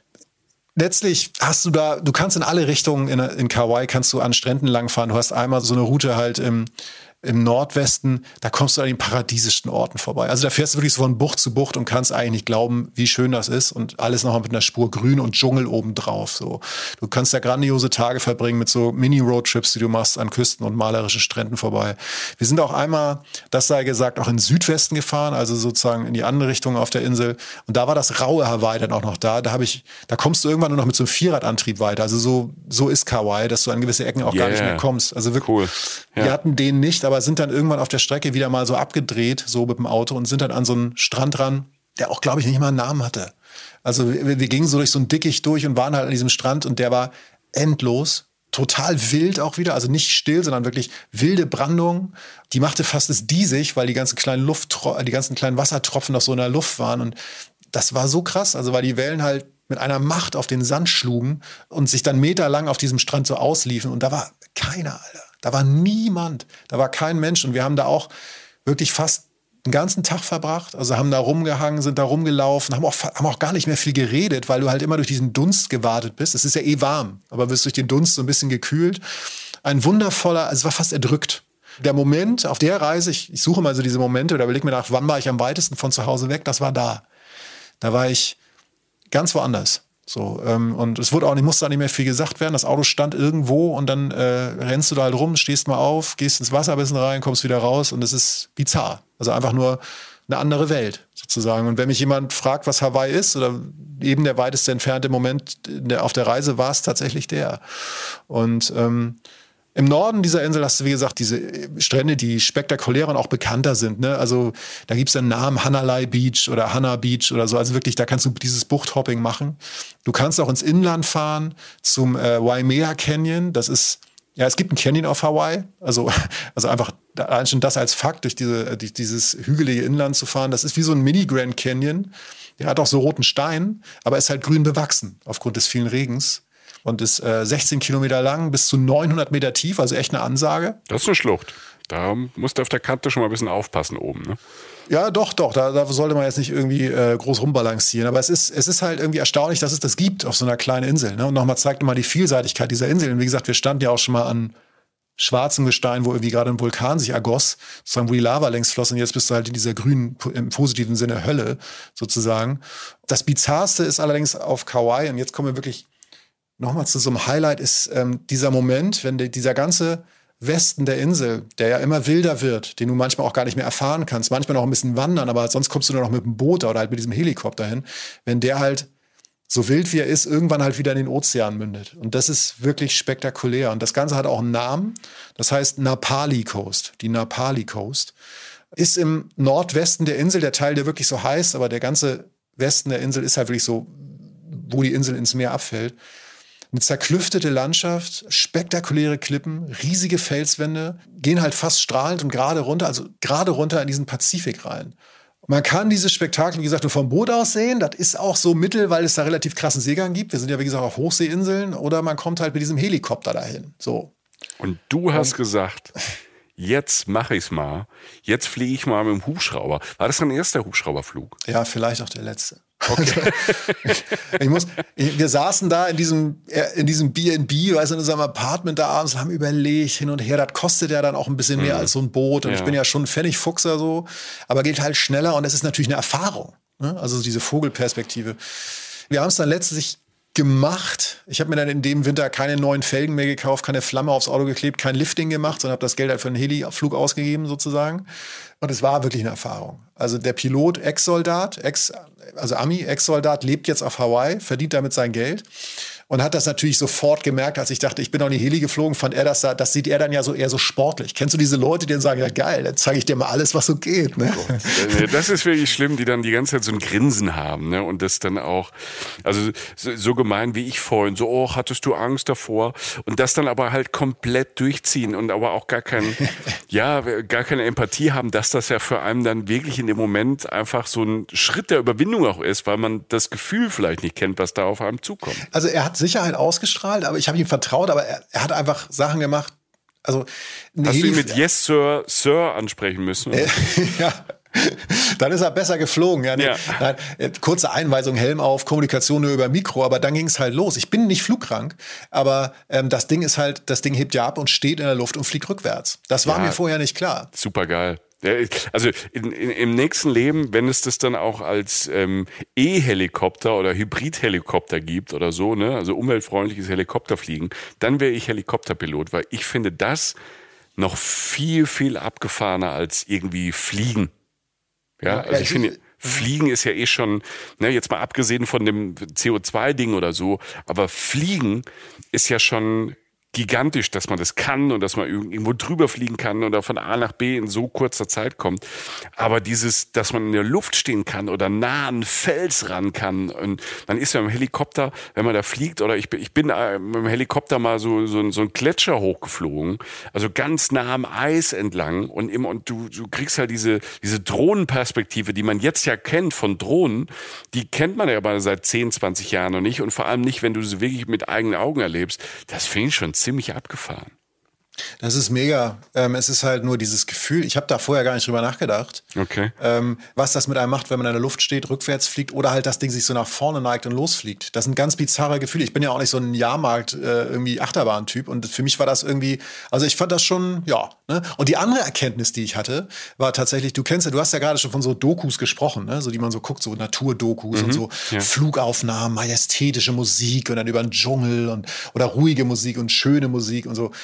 letztlich hast du da, du kannst in alle Richtungen in, in Kauai, kannst du an Stränden langfahren. Du hast einmal so eine Route halt im, im Nordwesten, da kommst du an den paradiesischsten Orten vorbei. Also da fährst du wirklich so von Bucht zu Bucht und kannst eigentlich nicht glauben, wie schön das ist und alles nochmal mit einer Spur Grün und Dschungel obendrauf. So. Du kannst da grandiose Tage verbringen mit so Mini-Roadtrips, die du machst an Küsten und malerischen Stränden vorbei. Wir sind auch einmal, das sei gesagt, auch in Südwesten gefahren, also sozusagen in die andere Richtung auf der Insel. Und da war das raue Hawaii dann auch noch da. Da habe ich, da kommst du irgendwann nur noch mit so einem Vierradantrieb weiter. Also so, so ist Kauai, dass du an gewisse Ecken auch yeah. gar nicht mehr kommst. Also wirklich, cool. Ja. Wir hatten den nicht, aber sind dann irgendwann auf der Strecke wieder mal so abgedreht, so mit dem Auto und sind dann an so einen Strand ran, der auch, glaube ich, nicht mal einen Namen hatte. Also wir, wir gingen so durch so ein Dickicht durch und waren halt an diesem Strand und der war endlos, total wild auch wieder, also nicht still, sondern wirklich wilde Brandung. Die machte fast es diesig, weil die ganzen kleinen Luft, die ganzen kleinen Wassertropfen noch so in der Luft waren und das war so krass, also weil die Wellen halt mit einer Macht auf den Sand schlugen und sich dann meterlang auf diesem Strand so ausliefen und da war keiner, Alter. Da war niemand, da war kein Mensch und wir haben da auch wirklich fast den ganzen Tag verbracht, also haben da rumgehangen, sind da rumgelaufen, haben auch, haben auch gar nicht mehr viel geredet, weil du halt immer durch diesen Dunst gewartet bist. Es ist ja eh warm, aber wirst durch den Dunst so ein bisschen gekühlt. Ein wundervoller, also es war fast erdrückt. Der Moment auf der Reise, ich, ich suche mal so diese Momente oder überlege mir nach, wann war ich am weitesten von zu Hause weg, das war da. Da war ich ganz woanders. So, ähm, und es wurde auch nicht, musste auch nicht mehr viel gesagt werden. Das Auto stand irgendwo und dann äh, rennst du da halt rum, stehst mal auf, gehst ins Wasser ein bisschen rein, kommst wieder raus und es ist bizarr. Also einfach nur eine andere Welt sozusagen. Und wenn mich jemand fragt, was Hawaii ist oder eben der weiteste entfernte Moment der, auf der Reise, war es tatsächlich der. Und ähm, im Norden dieser Insel hast du, wie gesagt, diese Strände, die spektakulärer und auch bekannter sind. Ne? Also da gibt es einen Namen, Hanalei Beach oder Hana Beach oder so. Also wirklich, da kannst du dieses Buchthopping machen. Du kannst auch ins Inland fahren zum äh, Waimea Canyon. Das ist, ja, es gibt einen Canyon auf Hawaii. Also, also einfach allein schon das als Fakt, durch, diese, durch dieses hügelige Inland zu fahren. Das ist wie so ein Mini-Grand Canyon. Der hat auch so roten Stein, aber ist halt grün bewachsen aufgrund des vielen Regens. Und ist äh, sechzehn Kilometer lang, bis zu neunhundert Meter tief, also echt eine Ansage. Das ist eine Schlucht. Da musst du auf der Kante schon mal ein bisschen aufpassen oben, ne? Ja, doch, doch. Da, da sollte man jetzt nicht irgendwie äh, groß rumbalancieren. Aber es ist, es ist halt irgendwie erstaunlich, dass es das gibt auf so einer kleinen Insel. Ne? Und nochmal zeigt nochmal die Vielseitigkeit dieser Insel. Und wie gesagt, wir standen ja auch schon mal an schwarzem Gestein, wo irgendwie gerade ein Vulkan sich ergoss, sozusagen, wo die Lava längs floss. Und jetzt bist du halt in dieser grünen, im positiven Sinne Hölle sozusagen. Das Bizarrste ist allerdings auf Kauai, und jetzt kommen wir wirklich nochmal zu so einem Highlight, ist ähm, dieser Moment, wenn die, dieser ganze Westen der Insel, der ja immer wilder wird, den du manchmal auch gar nicht mehr erfahren kannst, manchmal noch ein bisschen wandern, aber sonst kommst du nur noch mit dem Boot oder halt mit diesem Helikopter hin, wenn der halt so wild wie er ist, irgendwann halt wieder in den Ozean mündet. Und das ist wirklich spektakulär. Und das Ganze hat auch einen Namen, das heißt Napali Coast, die Napali Coast. Ist im Nordwesten der Insel der Teil, der wirklich so heißt, aber der ganze Westen der Insel ist halt wirklich so, wo die Insel ins Meer abfällt. Eine zerklüftete Landschaft, spektakuläre Klippen, riesige Felswände, gehen halt fast strahlend und gerade runter, also gerade runter in diesen Pazifik rein. Man kann dieses Spektakel, wie gesagt, nur vom Boot aus sehen. Das ist auch so mittel, weil es da relativ krassen Seegang gibt. Wir sind ja, wie gesagt, auf Hochseeinseln. Oder man kommt halt mit diesem Helikopter dahin. So. Und du hast und, gesagt, jetzt mache ich es mal. Jetzt fliege ich mal mit dem Hubschrauber. War das dein erster Hubschrauberflug? Ja, vielleicht auch der letzte. Okay. ich, ich muss, ich, wir saßen da in diesem, in diesem B and B, weißt du, in unserem Apartment da abends, haben überlegt hin und her. Das kostet ja dann auch ein bisschen mehr mhm. als so ein Boot. Und ja. ich bin ja schon ein Pfennigfuchser so, aber geht halt schneller und es ist natürlich eine Erfahrung. Ne? Also diese Vogelperspektive. Wir haben es dann letztlich gemacht. Ich habe mir dann in dem Winter keine neuen Felgen mehr gekauft, keine Flamme aufs Auto geklebt, kein Lifting gemacht, sondern habe das Geld halt für einen Heli-Flug ausgegeben sozusagen. Und es war wirklich eine Erfahrung. Also der Pilot, Ex-Soldat, Ex, also Ami, Ex-Soldat, lebt jetzt auf Hawaii, verdient damit sein Geld und hat das natürlich sofort gemerkt, als ich dachte, ich bin auch in die Heli geflogen, fand er das da, das sieht er dann ja so eher so sportlich. Kennst du diese Leute, die dann sagen, ja geil, dann zeige ich dir mal alles, was so geht. Ne? Oh, das ist wirklich schlimm, die dann die ganze Zeit so ein Grinsen haben, ne? Und das dann auch, also so, so gemein wie ich vorhin, so, oh, hattest du Angst davor? Und das dann aber halt komplett durchziehen und aber auch gar kein, ja, gar keine Empathie haben, dass das ja für einen dann wirklich in dem Moment einfach so ein Schritt der Überwindung auch ist, weil man das Gefühl vielleicht nicht kennt, was da auf einem zukommt. Also er hat Sicherheit ausgestrahlt, aber ich habe ihm vertraut, aber er, er hat einfach Sachen gemacht. Also hast Heli, du ihn mit Yes, Sir, Sir ansprechen müssen? Äh, ja. Dann ist er besser geflogen. Ja, nee. Ja. Nein, kurze Einweisung, Helm auf, Kommunikation nur über Mikro, aber dann ging es halt los. Ich bin nicht flugkrank, aber ähm, das Ding ist halt, das Ding hebt ja ab und steht in der Luft und fliegt rückwärts. Das war ja, mir vorher nicht klar. Super geil. Also in, in, im nächsten Leben, wenn es das dann auch als ähm, E-Helikopter oder Hybrid-Helikopter gibt oder so, ne, also umweltfreundliches Helikopterfliegen, dann wäre ich Helikopterpilot, weil ich finde das noch viel, viel abgefahrener als irgendwie Fliegen. Ja, also ich finde, Fliegen ist ja eh schon, ne, jetzt mal abgesehen von dem C O zwei Ding oder so, aber Fliegen ist ja schon gigantisch, dass man das kann und dass man irgendwo drüber fliegen kann oder von A nach B in so kurzer Zeit kommt. Aber dieses, dass man in der Luft stehen kann oder nah an einen Fels ran kann und man ist ja im Helikopter, wenn man da fliegt oder ich bin, ich bin mit dem Helikopter mal so, so, so einen Gletscher hochgeflogen, also ganz nah am Eis entlang und immer, und du, du kriegst halt diese, diese Drohnenperspektive, die man jetzt ja kennt von Drohnen, die kennt man ja aber seit zehn, zwanzig Jahren noch nicht und vor allem nicht, wenn du sie wirklich mit eigenen Augen erlebst. Das finde ich schon ziemlich abgefahren. Das ist mega. Ähm, es ist halt nur dieses Gefühl, ich habe da vorher gar nicht drüber nachgedacht, okay. ähm, was das mit einem macht, wenn man in der Luft steht, rückwärts fliegt oder halt das Ding sich so nach vorne neigt und losfliegt. Das sind ganz bizarre Gefühle. Ich bin ja auch nicht so ein Jahrmarkt, äh, irgendwie Achterbahn-Typ und für mich war das irgendwie, also ich fand das schon, ja. Ne? Und die andere Erkenntnis, die ich hatte, war tatsächlich, du kennst ja, du hast ja gerade schon von so Dokus gesprochen, ne? So die man so guckt, so Naturdokus mhm, und so ja. Flugaufnahmen, majestätische Musik und dann über den Dschungel und oder ruhige Musik und schöne Musik und so.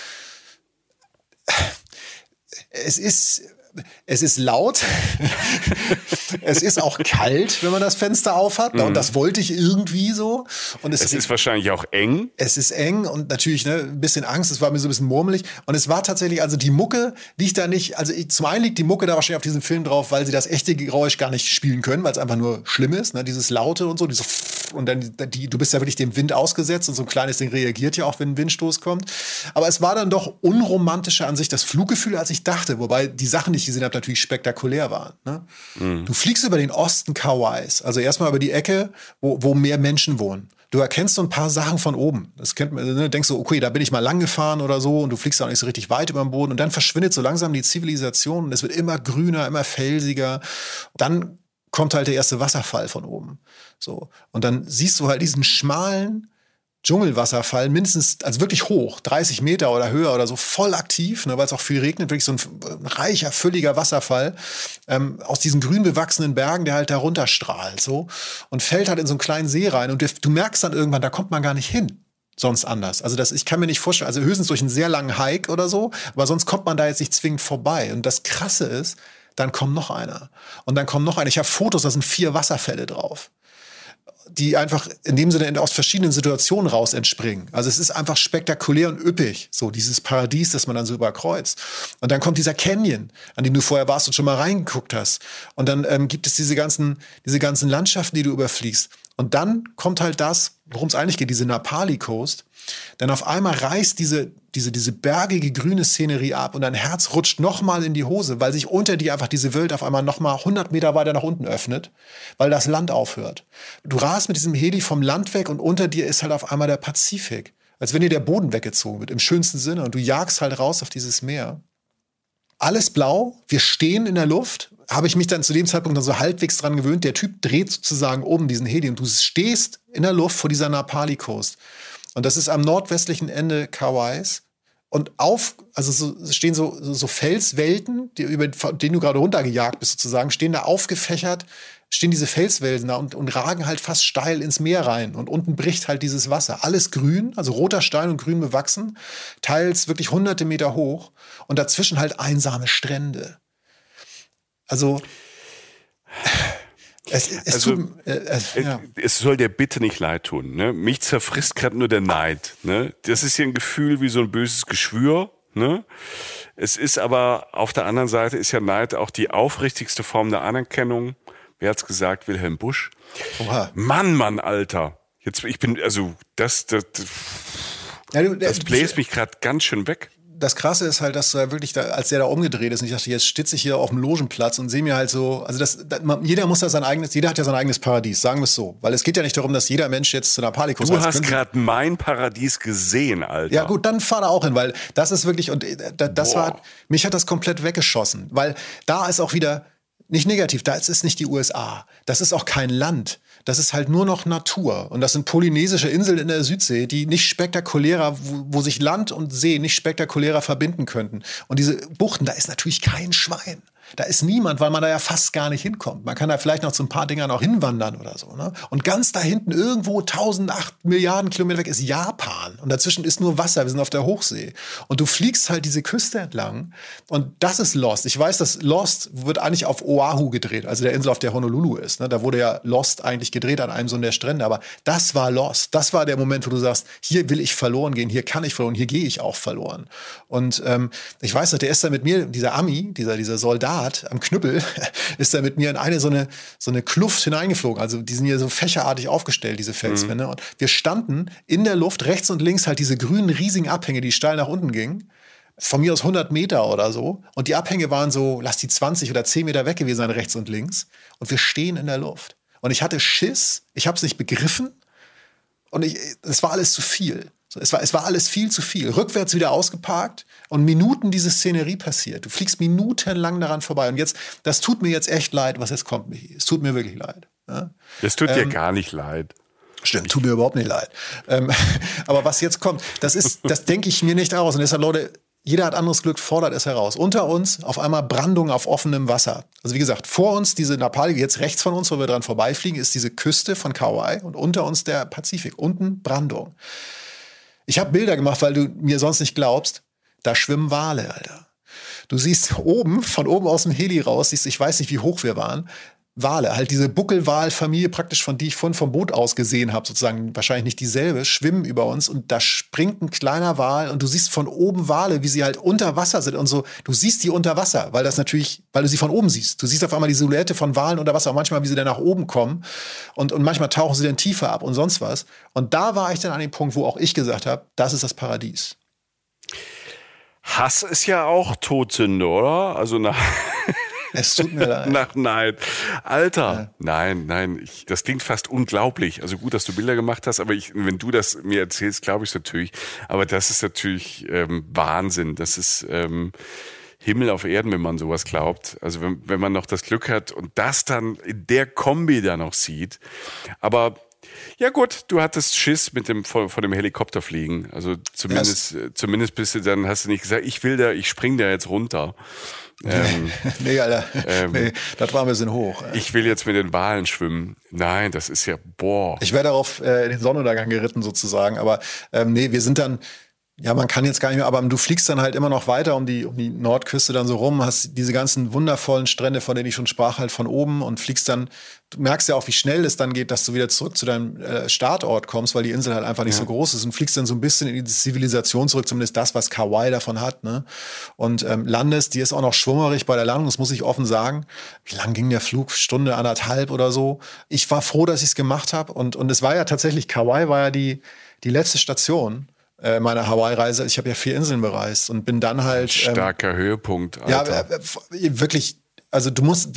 Es ist, es ist laut. Es ist auch kalt, wenn man das Fenster aufhat. Mhm. Und das wollte ich irgendwie so. Und es, es ist wahrscheinlich auch eng. Es ist eng und natürlich ne, ein bisschen Angst. Es war mir so ein bisschen murmelig. Und es war tatsächlich, also die Mucke liegt da nicht, also ich, zum einen liegt die Mucke da wahrscheinlich auf diesem Film drauf, weil sie das echte Geräusch gar nicht spielen können, weil es einfach nur schlimm ist. Ne? Dieses Laute und so, diese und dann die, du bist ja wirklich dem Wind ausgesetzt und so ein kleines Ding reagiert ja auch, wenn ein Windstoß kommt. Aber es war dann doch unromantischer an sich das Fluggefühl, als ich dachte. Wobei die Sachen, die ich gesehen habe, natürlich spektakulär waren. Ne? Mhm. Du fliegst über den Osten Kauais, also erstmal über die Ecke, wo, wo mehr Menschen wohnen. Du erkennst so ein paar Sachen von oben. Das kennt man, ne? Denkst so, okay, da bin ich mal lang gefahren oder so und du fliegst auch nicht so richtig weit über den Boden und dann verschwindet so langsam die Zivilisation und es wird immer grüner, immer felsiger. Dann kommt halt der erste Wasserfall von oben. So. Und dann siehst du halt diesen schmalen Dschungelwasserfall, mindestens, also wirklich hoch, dreißig Meter oder höher oder so, voll aktiv, ne, weil es auch viel regnet, wirklich so ein, ein reicher, fülliger Wasserfall ähm, aus diesen grün bewachsenen Bergen, der halt da runterstrahlt so und fällt halt in so einen kleinen See rein und du, du merkst dann irgendwann, da kommt man gar nicht hin. Sonst anders. Also das, ich kann mir nicht vorstellen, also höchstens durch einen sehr langen Hike oder so, aber sonst kommt man da jetzt nicht zwingend vorbei. Und das Krasse ist, dann kommt noch einer. Und dann kommt noch einer. Ich habe Fotos, da sind vier Wasserfälle drauf, die einfach in dem Sinne aus verschiedenen Situationen raus entspringen. Also es ist einfach spektakulär und üppig, so dieses Paradies, das man dann so überkreuzt. Und dann kommt dieser Canyon, an dem du vorher warst und schon mal reingeguckt hast. Und dann ähm, gibt es diese ganzen, diese ganzen Landschaften, die du überfliegst. Und dann kommt halt das, worum es eigentlich geht, diese Napali Coast. Denn auf einmal reißt diese, diese, diese bergige grüne Szenerie ab und dein Herz rutscht nochmal in die Hose, weil sich unter dir einfach diese Welt auf einmal nochmal hundert Meter weiter nach unten öffnet, weil das Land aufhört. Du rast mit diesem Heli vom Land weg und unter dir ist halt auf einmal der Pazifik. Als wenn dir der Boden weggezogen wird, im schönsten Sinne. Und du jagst halt raus auf dieses Meer. Alles blau, wir stehen in der Luft. Habe ich mich dann zu dem Zeitpunkt dann so halbwegs dran gewöhnt. Der Typ dreht sozusagen um diesen Heli und du stehst in der Luft vor dieser Napali Coast. Und das ist am nordwestlichen Ende Kauais. Und auf, also so, stehen so, so Felswelten, die, über denen du gerade runtergejagt bist sozusagen, stehen da aufgefächert, stehen diese Felswelsen da und, und ragen halt fast steil ins Meer rein. Und unten bricht halt dieses Wasser. Alles grün, also roter Stein und grün bewachsen, teils wirklich hunderte Meter hoch. Und dazwischen halt einsame Strände. Also es, es, also, tut, äh, es, ja. es soll dir bitte nicht leid tun. Ne? Mich zerfrisst gerade nur der Neid. Ne? Das ist hier ein Gefühl wie so ein böses Geschwür. Ne? Es ist aber auf der anderen Seite ist ja Neid auch die aufrichtigste Form der Anerkennung. Wer hat's gesagt? Wilhelm Busch. Oha. Mann, Mann, Alter. Jetzt, ich bin, also, das, das, ja, du, das bläst mich gerade ganz schön weg. Das Krasse ist halt, dass du ja wirklich, da, als der da umgedreht ist, und ich dachte, jetzt stütze ich hier auf dem Logenplatz und sehe mir halt so, also das, das, jeder muss ja sein eigenes, jeder hat ja sein eigenes Paradies, sagen wir es so. Weil es geht ja nicht darum, dass jeder Mensch jetzt zu einer Party kommt. Du hast gerade mein Paradies gesehen, Alter. Ja gut, dann fahr da auch hin, weil das ist wirklich, und das Boah. war, mich hat das komplett weggeschossen. Weil da ist auch wieder, nicht negativ, da ist es nicht die U S A. Das ist auch kein Land. Das ist halt nur noch Natur. Und das sind polynesische Inseln in der Südsee, die nicht spektakulärer, wo, wo sich Land und See nicht spektakulärer verbinden könnten. Und diese Buchten, da ist natürlich kein Schwein. Da ist niemand, weil man da ja fast gar nicht hinkommt. Man kann da vielleicht noch zu ein paar Dingern auch hinwandern oder so. Ne? Und ganz da hinten irgendwo tausendacht Milliarden Kilometer weg ist Japan. Und dazwischen ist nur Wasser. Wir sind auf der Hochsee. Und du fliegst halt diese Küste entlang. Und das ist Lost. Ich weiß, dass Lost wird eigentlich auf Oahu gedreht, also der Insel, auf der Honolulu ist. Ne? Da wurde ja Lost eigentlich gedreht an einem so der Strände. Aber das war Lost. Das war der Moment, wo du sagst, hier will ich verloren gehen, hier kann ich verloren, hier gehe ich auch verloren. Und ähm, ich weiß noch, der ist da mit mir, dieser Ami, dieser, dieser Soldat, am Knüppel, ist da mit mir in eine so eine, so eine Kluft hineingeflogen. Also die sind hier so fächerartig aufgestellt, diese Felswände. Mhm. Und wir standen in der Luft, rechts und links halt diese grünen, riesigen Abhänge, die steil nach unten gingen. Von mir aus hundert Meter oder so. Und die Abhänge waren so, lass die zwanzig oder zehn Meter weg gewesen sein, rechts und links. Und wir stehen in der Luft. Und ich hatte Schiss, ich habe es nicht begriffen. Und ich, es war alles zu viel. Es war, es war alles viel zu viel. Rückwärts wieder ausgeparkt und Minuten diese Szenerie passiert. Du fliegst minutenlang daran vorbei. Und jetzt, das tut mir jetzt echt leid, was jetzt kommt, Michi. Es tut mir wirklich leid. Ja? Das tut ähm, dir gar nicht leid. Stimmt, tut mir überhaupt nicht leid. Ähm, aber was jetzt kommt, das ist, das denke ich mir nicht aus. Und deshalb, Leute, jeder hat anderes Glück, fordert es heraus. Unter uns auf einmal Brandung auf offenem Wasser. Also wie gesagt, vor uns diese Napali, jetzt rechts von uns, wo wir dran vorbeifliegen, ist diese Küste von Kauai und unter uns der Pazifik. Unten Brandung. Ich habe Bilder gemacht, weil du mir sonst nicht glaubst. Da schwimmen Wale, Alter. Du siehst oben, von oben aus dem Heli raus, siehst, ich weiß nicht, wie hoch wir waren, Wale, halt diese Buckelwalfamilie praktisch, von die ich vorhin vom Boot aus gesehen habe, sozusagen wahrscheinlich nicht dieselbe, schwimmen über uns und da springt ein kleiner Wal und du siehst von oben Wale, wie sie halt unter Wasser sind und so. Du siehst die unter Wasser, weil das natürlich, weil du sie von oben siehst. Du siehst auf einmal die Silhouette von Walen unter Wasser, auch manchmal, wie sie dann nach oben kommen und, und manchmal tauchen sie dann tiefer ab und sonst was. Und da war ich dann an dem Punkt, wo auch ich gesagt habe, das ist das Paradies. Hass ist ja auch Todsünde, oder? Also nach... Es tut mir leid. Nach Neid. Alter, ja. nein, nein, ich, das klingt fast unglaublich. Also gut, dass du Bilder gemacht hast, aber ich, wenn du das mir erzählst, glaube ich es natürlich. Aber das ist natürlich ähm, Wahnsinn. Das ist ähm, Himmel auf Erden, wenn man sowas glaubt. Also wenn, wenn man noch das Glück hat und das dann in der Kombi da noch sieht. Aber ja gut, du hattest Schiss mit dem vor, vor dem Helikopter fliegen. Also zumindest, yes. zumindest bist du dann, hast du nicht gesagt, ich will da, ich spring da jetzt runter. Ähm, nee, Alter, ähm, nee, das war ein bisschen hoch. Ich will jetzt mit den Walen schwimmen. Nein, das ist ja, boah. Ich wäre darauf äh, in den Sonnenuntergang geritten sozusagen, aber ähm, nee, wir sind dann, Ja, man kann jetzt gar nicht mehr, aber du fliegst dann halt immer noch weiter um die, um die Nordküste dann so rum, hast diese ganzen wundervollen Strände, von denen ich schon sprach, halt von oben und fliegst dann, du merkst ja auch, wie schnell es dann geht, dass du wieder zurück zu deinem äh, Startort kommst, weil die Insel halt einfach nicht ja. so groß ist und fliegst dann so ein bisschen in die Zivilisation zurück, zumindest das, was Kauai davon hat, ne? Und ähm, landest, die ist auch noch schwummerig bei der Landung, das muss ich offen sagen. Wie lang ging der Flug? Stunde, anderthalb oder so. Ich war froh, dass ich es gemacht habe und, und es war ja tatsächlich, Kauai war ja die, die letzte Station meiner Hawaii-Reise. Ich habe ja vier Inseln bereist und bin dann halt... Starker ähm, Höhepunkt, Alter. Ja, äh, wirklich, also du musst...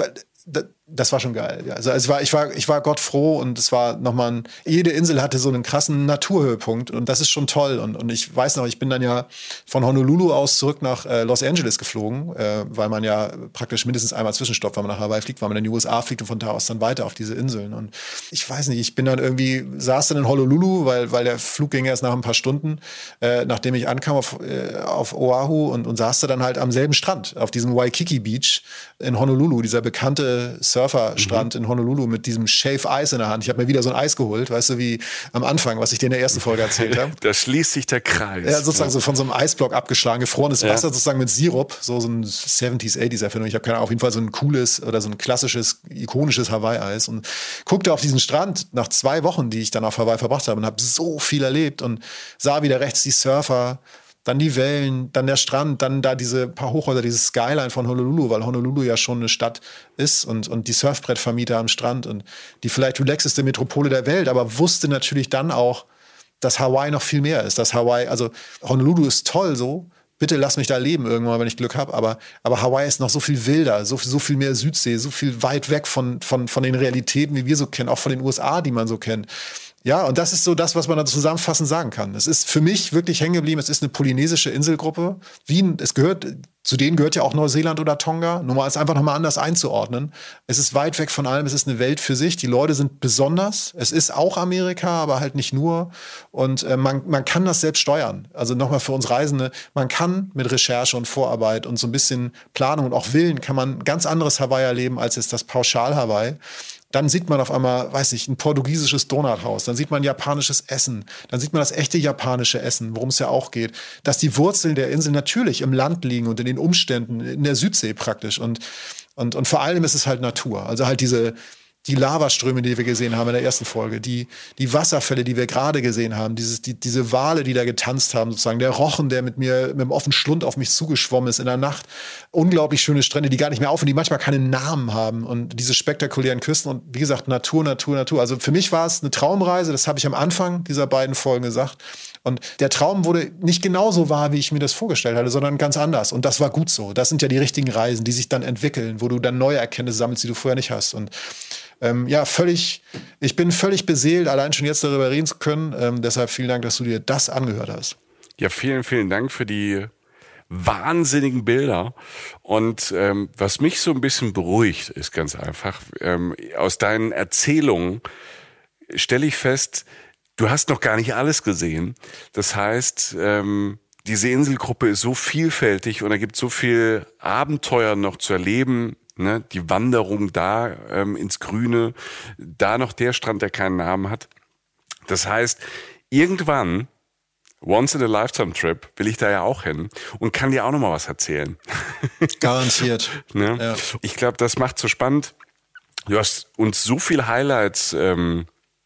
Das war schon geil. Ja. Also ich war, ich war, ich war Gott froh und es war nochmal ein, jede Insel hatte so einen krassen Naturhöhepunkt und das ist schon toll. Und, und ich weiß noch, ich bin dann ja von Honolulu aus zurück nach äh, Los Angeles geflogen, äh, weil man ja praktisch mindestens einmal zwischenstoppt, wenn man nach Hawaii fliegt, weil man in die U S A fliegt und von da aus dann weiter auf diese Inseln. Und ich weiß nicht, ich bin dann irgendwie, saß dann in Honolulu, weil, weil der Flug ging erst nach ein paar Stunden, äh, nachdem ich ankam auf, äh, auf Oahu und, und saß da dann halt am selben Strand, auf diesem Waikiki Beach in Honolulu, dieser bekannte Surferstrand mhm. in Honolulu mit diesem Shave Eis in der Hand. Ich habe mir wieder so ein Eis geholt, weißt du, wie am Anfang, was ich dir in der ersten Folge erzählt habe. Da schließt sich der Kreis. Ja, sozusagen ja. so von so einem Eisblock abgeschlagen, gefrorenes Wasser ja. sozusagen mit Sirup, so, so ein siebziger, achtziger Erfindung. Ich habe keine Ahnung, auf jeden Fall so ein cooles oder so ein klassisches, ikonisches Hawaii-Eis und guckte auf diesen Strand nach zwei Wochen, die ich dann auf Hawaii verbracht habe und habe so viel erlebt und sah wieder rechts die Surfer, dann die Wellen, dann der Strand, dann da diese paar Hochhäuser, dieses Skyline von Honolulu, weil Honolulu ja schon eine Stadt ist und, und die Surfbrettvermieter am Strand und die vielleicht relaxeste Metropole der Welt, aber wusste natürlich dann auch, dass Hawaii noch viel mehr ist. Dass Hawaii, also Honolulu ist toll so, bitte lass mich da leben irgendwann, wenn ich Glück habe, aber, aber Hawaii ist noch so viel wilder, so, so viel mehr Südsee, so viel weit weg von, von, von den Realitäten, wie wir so kennen, auch von den U S A, die man so kennt. Ja, und das ist so das, was man da zusammenfassend sagen kann. Es ist für mich wirklich hängen geblieben, es ist eine polynesische Inselgruppe. Wien, es gehört, zu denen gehört ja auch Neuseeland oder Tonga, nur mal es einfach nochmal anders einzuordnen. Es ist weit weg von allem, es ist eine Welt für sich. Die Leute sind besonders. Es ist auch Amerika, aber halt nicht nur. Und äh, man, man kann das selbst steuern. Also nochmal für uns Reisende, man kann mit Recherche und Vorarbeit und so ein bisschen Planung und auch Willen kann man ganz anderes Hawaii erleben, als jetzt das Pauschal-Hawaii. Dann sieht man auf einmal, weiß ich, ein portugiesisches Donuthaus, dann sieht man japanisches Essen, dann sieht man das echte japanische Essen, worum es ja auch geht, dass die Wurzeln der Insel natürlich im Land liegen und in den Umständen, in der Südsee praktisch und, und, und vor allem ist es halt Natur, also halt diese, die Lavaströme, die wir gesehen haben in der ersten Folge, die, die Wasserfälle, die wir gerade gesehen haben, dieses, die, diese Wale, die da getanzt haben, sozusagen, der Rochen, der mit mir mit dem offenen Schlund auf mich zugeschwommen ist in der Nacht, unglaublich schöne Strände, die gar nicht mehr aufhören, die manchmal keinen Namen haben und diese spektakulären Küsten und wie gesagt, Natur, Natur, Natur. Also für mich war es eine Traumreise, das habe ich am Anfang dieser beiden Folgen gesagt. Und der Traum wurde nicht genauso wahr, wie ich mir das vorgestellt hatte, sondern ganz anders. Und das war gut so. Das sind ja die richtigen Reisen, die sich dann entwickeln, wo du dann neue Erkenntnisse sammelst, die du vorher nicht hast. Und ähm, ja, völlig, ich bin völlig beseelt, allein schon jetzt darüber reden zu können. Ähm, deshalb vielen Dank, dass du dir das angehört hast. Ja, vielen, vielen Dank für die wahnsinnigen Bilder. Und ähm, was mich so ein bisschen beruhigt, ist ganz einfach, ähm, aus deinen Erzählungen stelle ich fest, du hast noch gar nicht alles gesehen. Das heißt, ähm, diese Inselgruppe ist so vielfältig und da gibt es so viel Abenteuer noch zu erleben. Ne? Die Wanderung da ähm, ins Grüne, da noch der Strand, der keinen Namen hat. Das heißt, irgendwann, once in a lifetime trip, will ich da ja auch hin und kann dir auch noch mal was erzählen. Garantiert. Ne? Ja. Ich glaube, das macht so spannend. Du hast uns so viel Highlights ähm,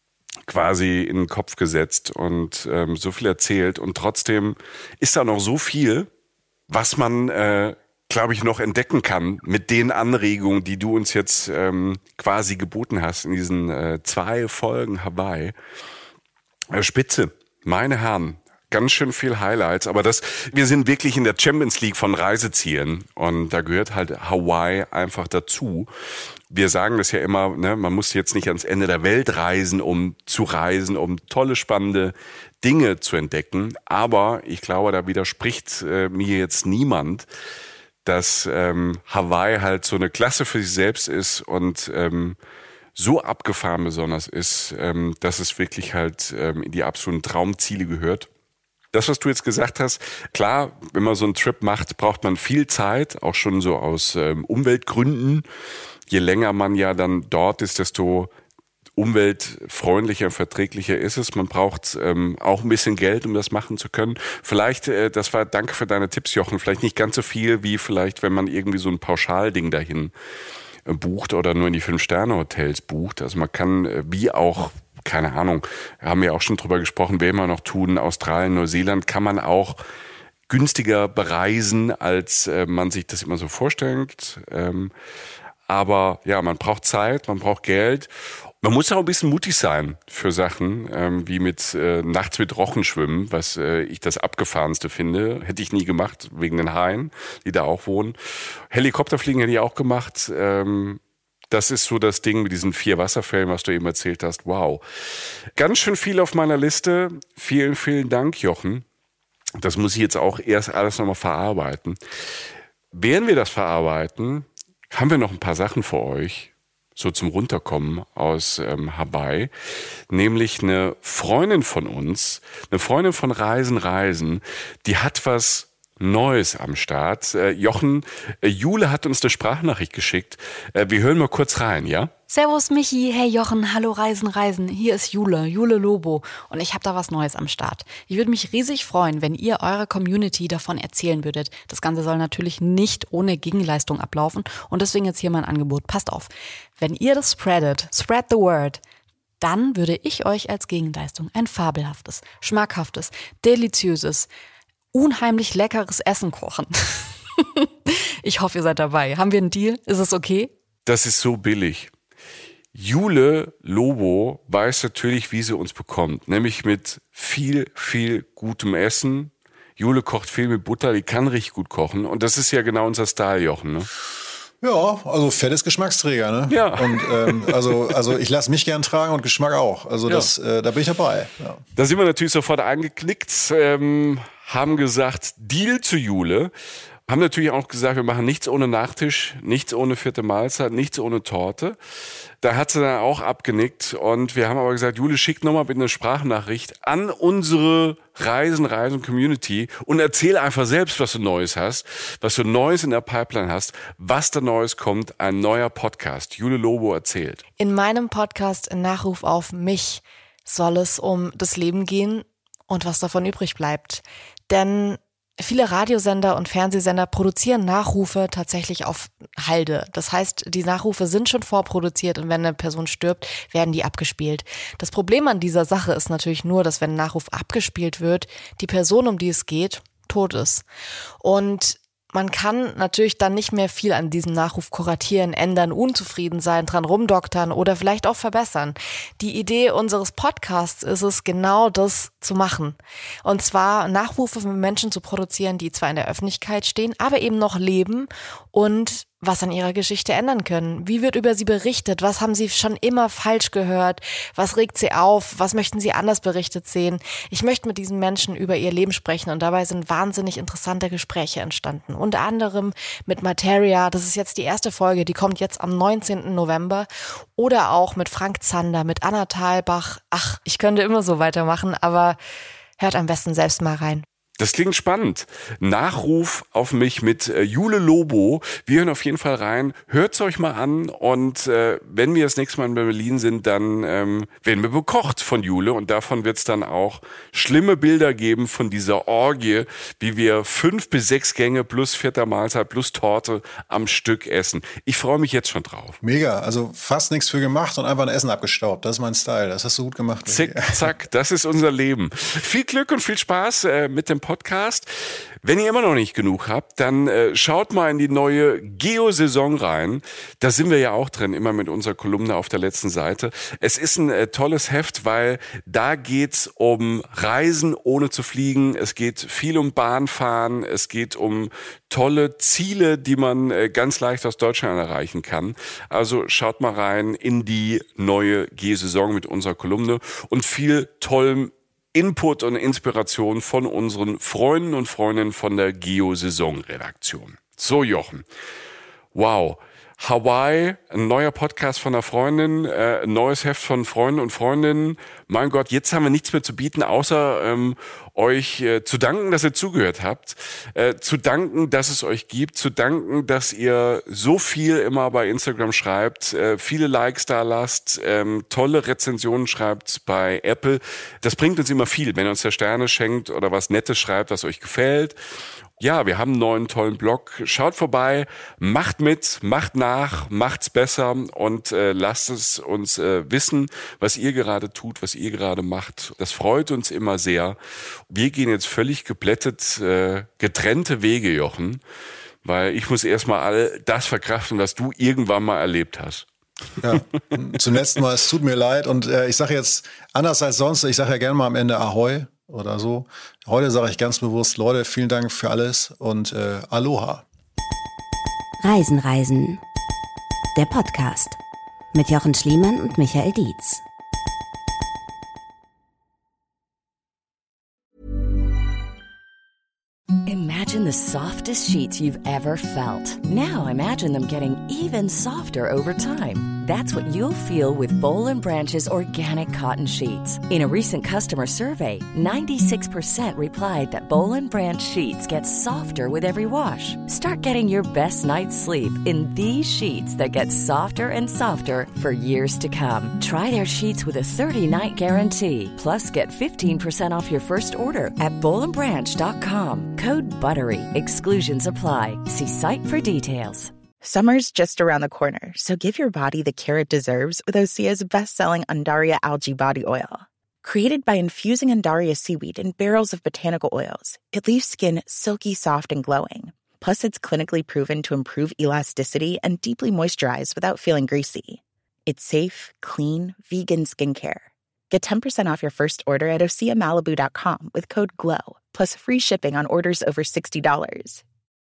quasi in den Kopf gesetzt und ähm, so viel erzählt und trotzdem ist da noch so viel, was man, äh, glaube ich, noch entdecken kann mit den Anregungen, die du uns jetzt ähm, quasi geboten hast in diesen äh, zwei Folgen Hawaii. Äh, Spitze, meine Herren, ganz schön viel Highlights, aber das, wir sind wirklich in der Champions League von Reisezielen und da gehört halt Hawaii einfach dazu. Wir sagen das ja immer, ne, man muss jetzt nicht ans Ende der Welt reisen, um zu reisen, um tolle, spannende Dinge zu entdecken. Aber ich glaube, da widerspricht äh, mir jetzt niemand, dass ähm, Hawaii halt so eine Klasse für sich selbst ist und ähm, so abgefahren besonders ist, ähm, dass es wirklich halt ähm, in die absoluten Traumziele gehört. Das, was du jetzt gesagt hast, klar, wenn man so einen Trip macht, braucht man viel Zeit, auch schon so aus ähm, Umweltgründen. Je länger man ja dann dort ist, desto umweltfreundlicher, verträglicher ist es. Man braucht ähm, auch ein bisschen Geld, um das machen zu können. Vielleicht, äh, das war, danke für deine Tipps, Jochen, vielleicht nicht ganz so viel wie vielleicht, wenn man irgendwie so ein Pauschalding dahin äh, bucht oder nur in die Fünf-Sterne-Hotels bucht. Also man kann, äh, wie auch, keine Ahnung, haben wir auch schon drüber gesprochen, werden wir noch tun, Australien, Neuseeland, kann man auch günstiger bereisen, als äh, man sich das immer so vorstellt. Ähm, aber ja, man braucht Zeit, man braucht Geld. Man muss auch ein bisschen mutig sein für Sachen, ähm, wie mit äh, nachts mit Rochen schwimmen, was äh, ich das Abgefahrenste finde. Hätte ich nie gemacht, wegen den Haien, die da auch wohnen. Helikopterfliegen hätte ich auch gemacht. Ähm, das ist so das Ding mit diesen vier Wasserfällen, was du eben erzählt hast. Wow. Ganz schön viel auf meiner Liste. Vielen, vielen Dank, Jochen. Das muss ich jetzt auch erst alles nochmal verarbeiten. Während wir das verarbeiten, haben wir noch ein paar Sachen für euch, so zum Runterkommen aus ähm, Hawaii. Nämlich eine Freundin von uns, eine Freundin von Reisen, Reisen, die hat was Neues am Start. Äh, Jochen, äh, Jule hat uns eine Sprachnachricht geschickt. Äh, wir hören mal kurz rein, ja? Servus Michi, hey Jochen, hallo Reisen, Reisen. Hier ist Jule, Jule Lobo und ich habe da was Neues am Start. Ich würde mich riesig freuen, wenn ihr eurer Community davon erzählen würdet. Das Ganze soll natürlich nicht ohne Gegenleistung ablaufen und deswegen jetzt hier mein Angebot. Passt auf, wenn ihr das spreadet, spread the word, dann würde ich euch als Gegenleistung ein fabelhaftes, schmackhaftes, deliziöses, unheimlich leckeres Essen kochen. Ich hoffe, ihr seid dabei. Haben wir einen Deal? Ist es okay? Das ist so billig. Jule Lobo weiß natürlich, wie sie uns bekommt. Nämlich mit viel, viel gutem Essen. Jule kocht viel mit Butter, die kann richtig gut kochen. Und das ist ja genau unser Style, Jochen, ne? Ja, also Fett ist Geschmacksträger, ne? Ja. Und ähm, also, also ich lasse mich gern tragen und Geschmack auch. Also das, ja. äh, da bin ich dabei. Ja. Da sind wir natürlich sofort angeklickt, ähm, haben gesagt, Deal zu Jule. Haben natürlich auch gesagt, wir machen nichts ohne Nachtisch, nichts ohne vierte Mahlzeit, nichts ohne Torte. Da hat sie dann auch abgenickt und wir haben aber gesagt, Jule, schick nochmal bitte eine Sprachnachricht an unsere Reisen, Reisen Community und erzähl einfach selbst, was du Neues hast, was du Neues in der Pipeline hast, was da Neues kommt, ein neuer Podcast. Jule Lobo erzählt. In meinem Podcast Nachruf auf mich soll es um das Leben gehen und was davon übrig bleibt. Denn viele Radiosender und Fernsehsender produzieren Nachrufe tatsächlich auf Halde. Das heißt, die Nachrufe sind schon vorproduziert und wenn eine Person stirbt, werden die abgespielt. Das Problem an dieser Sache ist natürlich nur, dass wenn ein Nachruf abgespielt wird, die Person, um die es geht, tot ist. Und man kann natürlich dann nicht mehr viel an diesem Nachruf kuratieren, ändern, unzufrieden sein, dran rumdoktern oder vielleicht auch verbessern. Die Idee unseres Podcasts ist es, genau das zu machen. Und zwar Nachrufe von Menschen zu produzieren, die zwar in der Öffentlichkeit stehen, aber eben noch leben und was an ihrer Geschichte ändern können. Wie wird über sie berichtet? Was haben sie schon immer falsch gehört? Was regt sie auf? Was möchten sie anders berichtet sehen? Ich möchte mit diesen Menschen über ihr Leben sprechen und dabei sind wahnsinnig interessante Gespräche entstanden. Unter anderem mit Materia, das ist jetzt die erste Folge, die kommt jetzt am neunzehnten November. Oder auch mit Frank Zander, mit Anna Thalbach. Ach, ich könnte immer so weitermachen, aber hört am besten selbst mal rein. Das klingt spannend. Nachruf auf mich mit äh, Jule Lobo. Wir hören auf jeden Fall rein. Hört's euch mal an und äh, wenn wir das nächste Mal in Berlin sind, dann ähm, werden wir bekocht von Jule und davon wird's dann auch schlimme Bilder geben von dieser Orgie, wie wir fünf bis sechs Gänge plus vierter Mahlzeit plus Torte am Stück essen. Ich freue mich jetzt schon drauf. Mega, also fast nichts für gemacht und einfach ein Essen abgestaubt. Das ist mein Style, das hast du gut gemacht. Zick, zack, das ist unser Leben. Viel Glück und viel Spaß äh, mit dem Podcast. Wenn ihr immer noch nicht genug habt, dann äh, schaut mal in die neue Geo-Saison rein. Da sind wir ja auch drin, immer mit unserer Kolumne auf der letzten Seite. Es ist ein äh, tolles Heft, weil da geht's um Reisen ohne zu fliegen. Es geht viel um Bahnfahren. Es geht um tolle Ziele, die man äh, ganz leicht aus Deutschland erreichen kann. Also schaut mal rein in die neue Geo-Saison mit unserer Kolumne und viel tollem Input und Inspiration von unseren Freunden und Freundinnen von der Geo-Saison-Redaktion. So, Jochen. Wow. Hawaii, ein neuer Podcast von einer Freundin, äh, ein neues Heft von Freunden und Freundinnen. Mein Gott, jetzt haben wir nichts mehr zu bieten, außer ähm, euch äh, zu danken, dass ihr zugehört habt, äh, zu danken, dass es euch gibt, zu danken, dass ihr so viel immer bei Instagram schreibt, äh, viele Likes da lasst, ähm, tolle Rezensionen schreibt bei Apple. Das bringt uns immer viel, wenn ihr uns da Sterne schenkt oder was Nettes schreibt, was euch gefällt. Ja, wir haben einen neuen tollen Blog. Schaut vorbei, macht mit, macht nach, macht's besser und äh, lasst es uns äh, wissen, was ihr gerade tut, was ihr gerade macht. Das freut uns immer sehr. Wir gehen jetzt völlig geblättet, äh, getrennte Wege, Jochen, weil ich muss erstmal all das verkraften, was du irgendwann mal erlebt hast. Ja, zunächst mal, es tut mir leid und äh, ich sage jetzt anders als sonst, ich sage ja gerne mal am Ende Ahoi oder so. Heute sage ich ganz bewusst, Leute, vielen Dank für alles und äh, Aloha. Reisen, Reisen. Der Podcast mit Jochen Schliemann und Michael Dietz. Imagine the softest sheets you've ever felt. Now imagine them getting even softer over time. That's what you'll feel with Boll and Branch's organic cotton sheets. In a recent customer survey, ninety-six percent replied that Boll and Branch sheets get softer with every wash. Start getting your best night's sleep in these sheets that get softer and softer for years to come. Try their sheets with a thirty-night guarantee. Plus, get fifteen percent off your first order at boll and branch dot com. Code BUTTERY. Exclusions apply. See site for details. Summer's just around the corner, so give your body the care it deserves with Osea's best-selling Undaria Algae Body Oil. Created by infusing Undaria seaweed in barrels of botanical oils, it leaves skin silky, soft, and glowing. Plus, it's clinically proven to improve elasticity and deeply moisturize without feeling greasy. It's safe, clean, vegan skincare. Get ten percent off your first order at osea malibu dot com with code GLOW, plus free shipping on orders over sixty dollars.